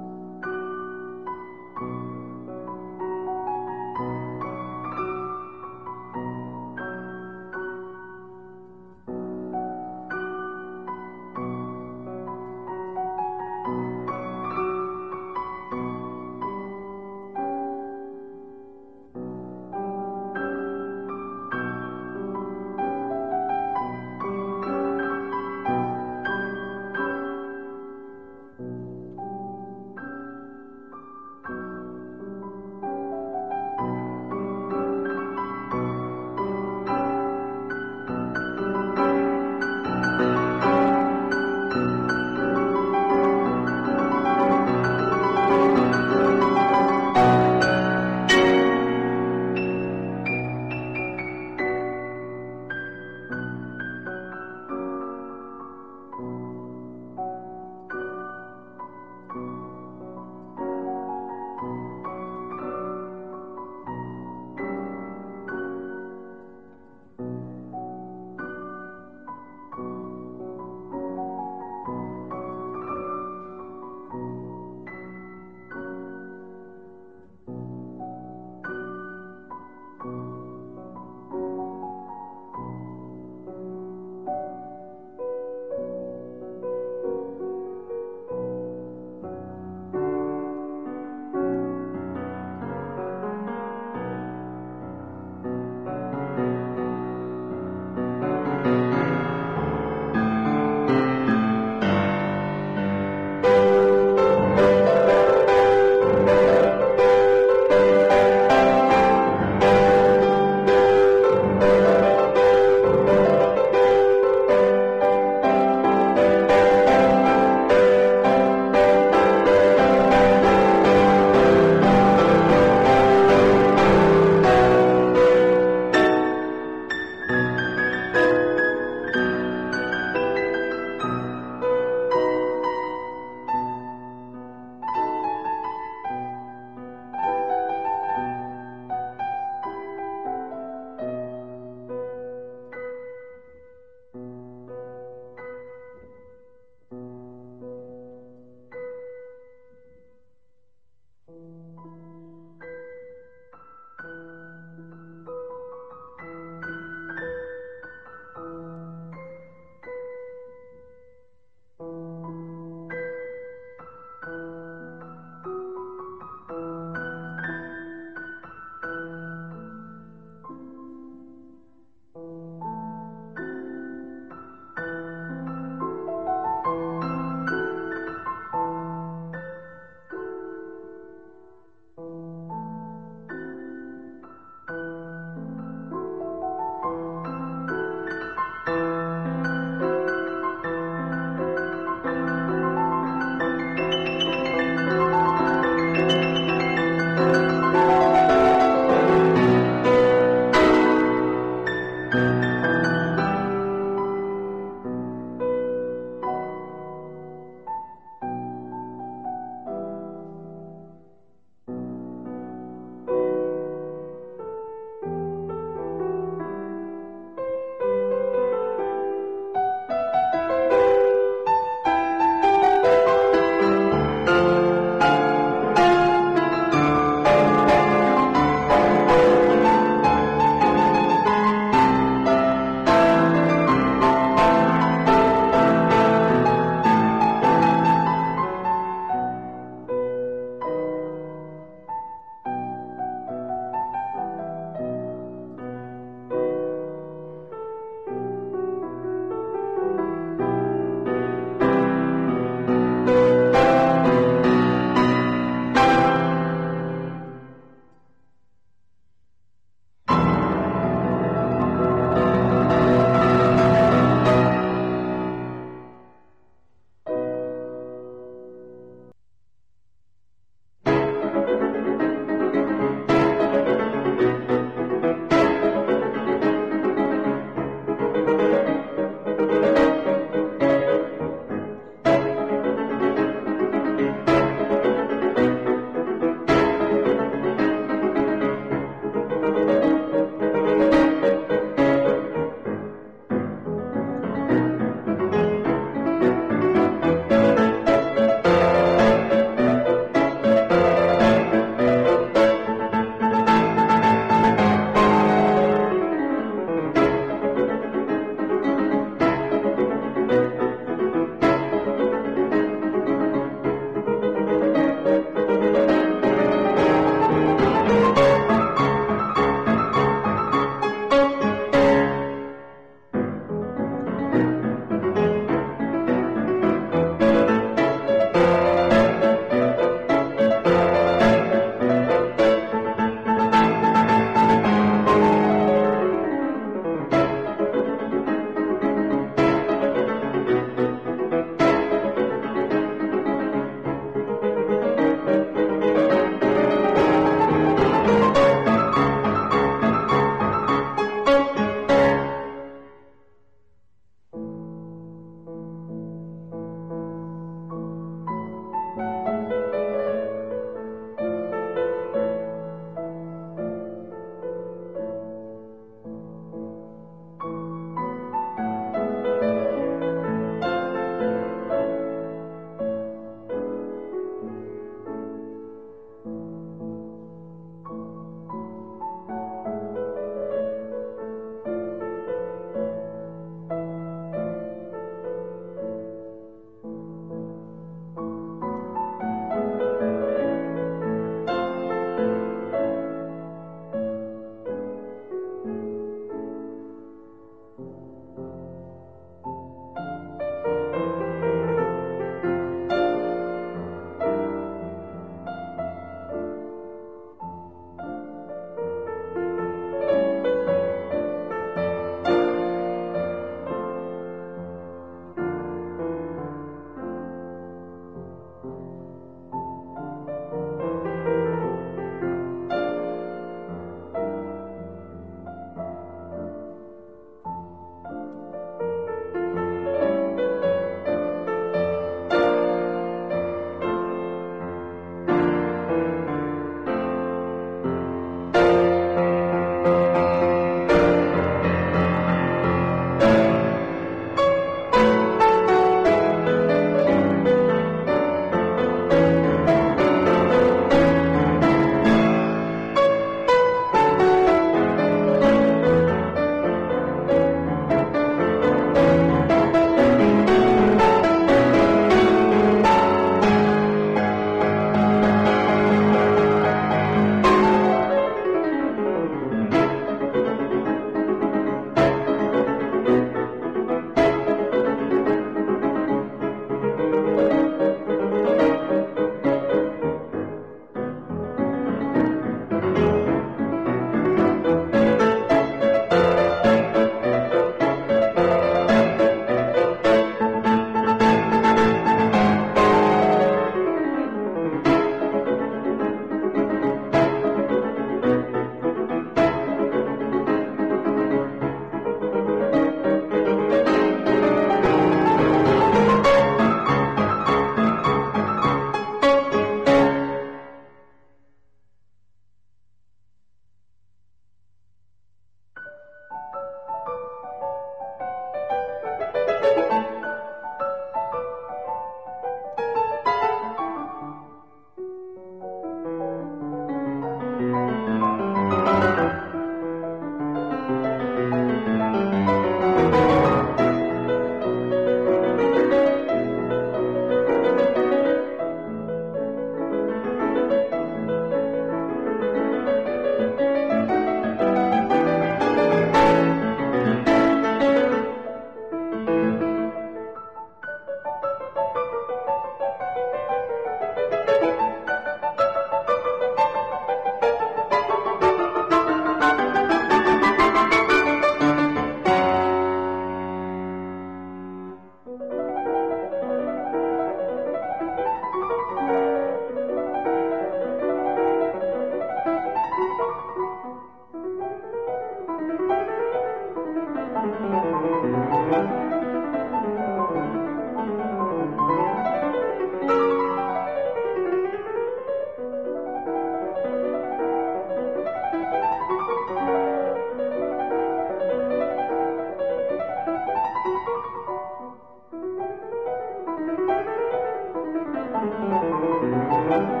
Hej.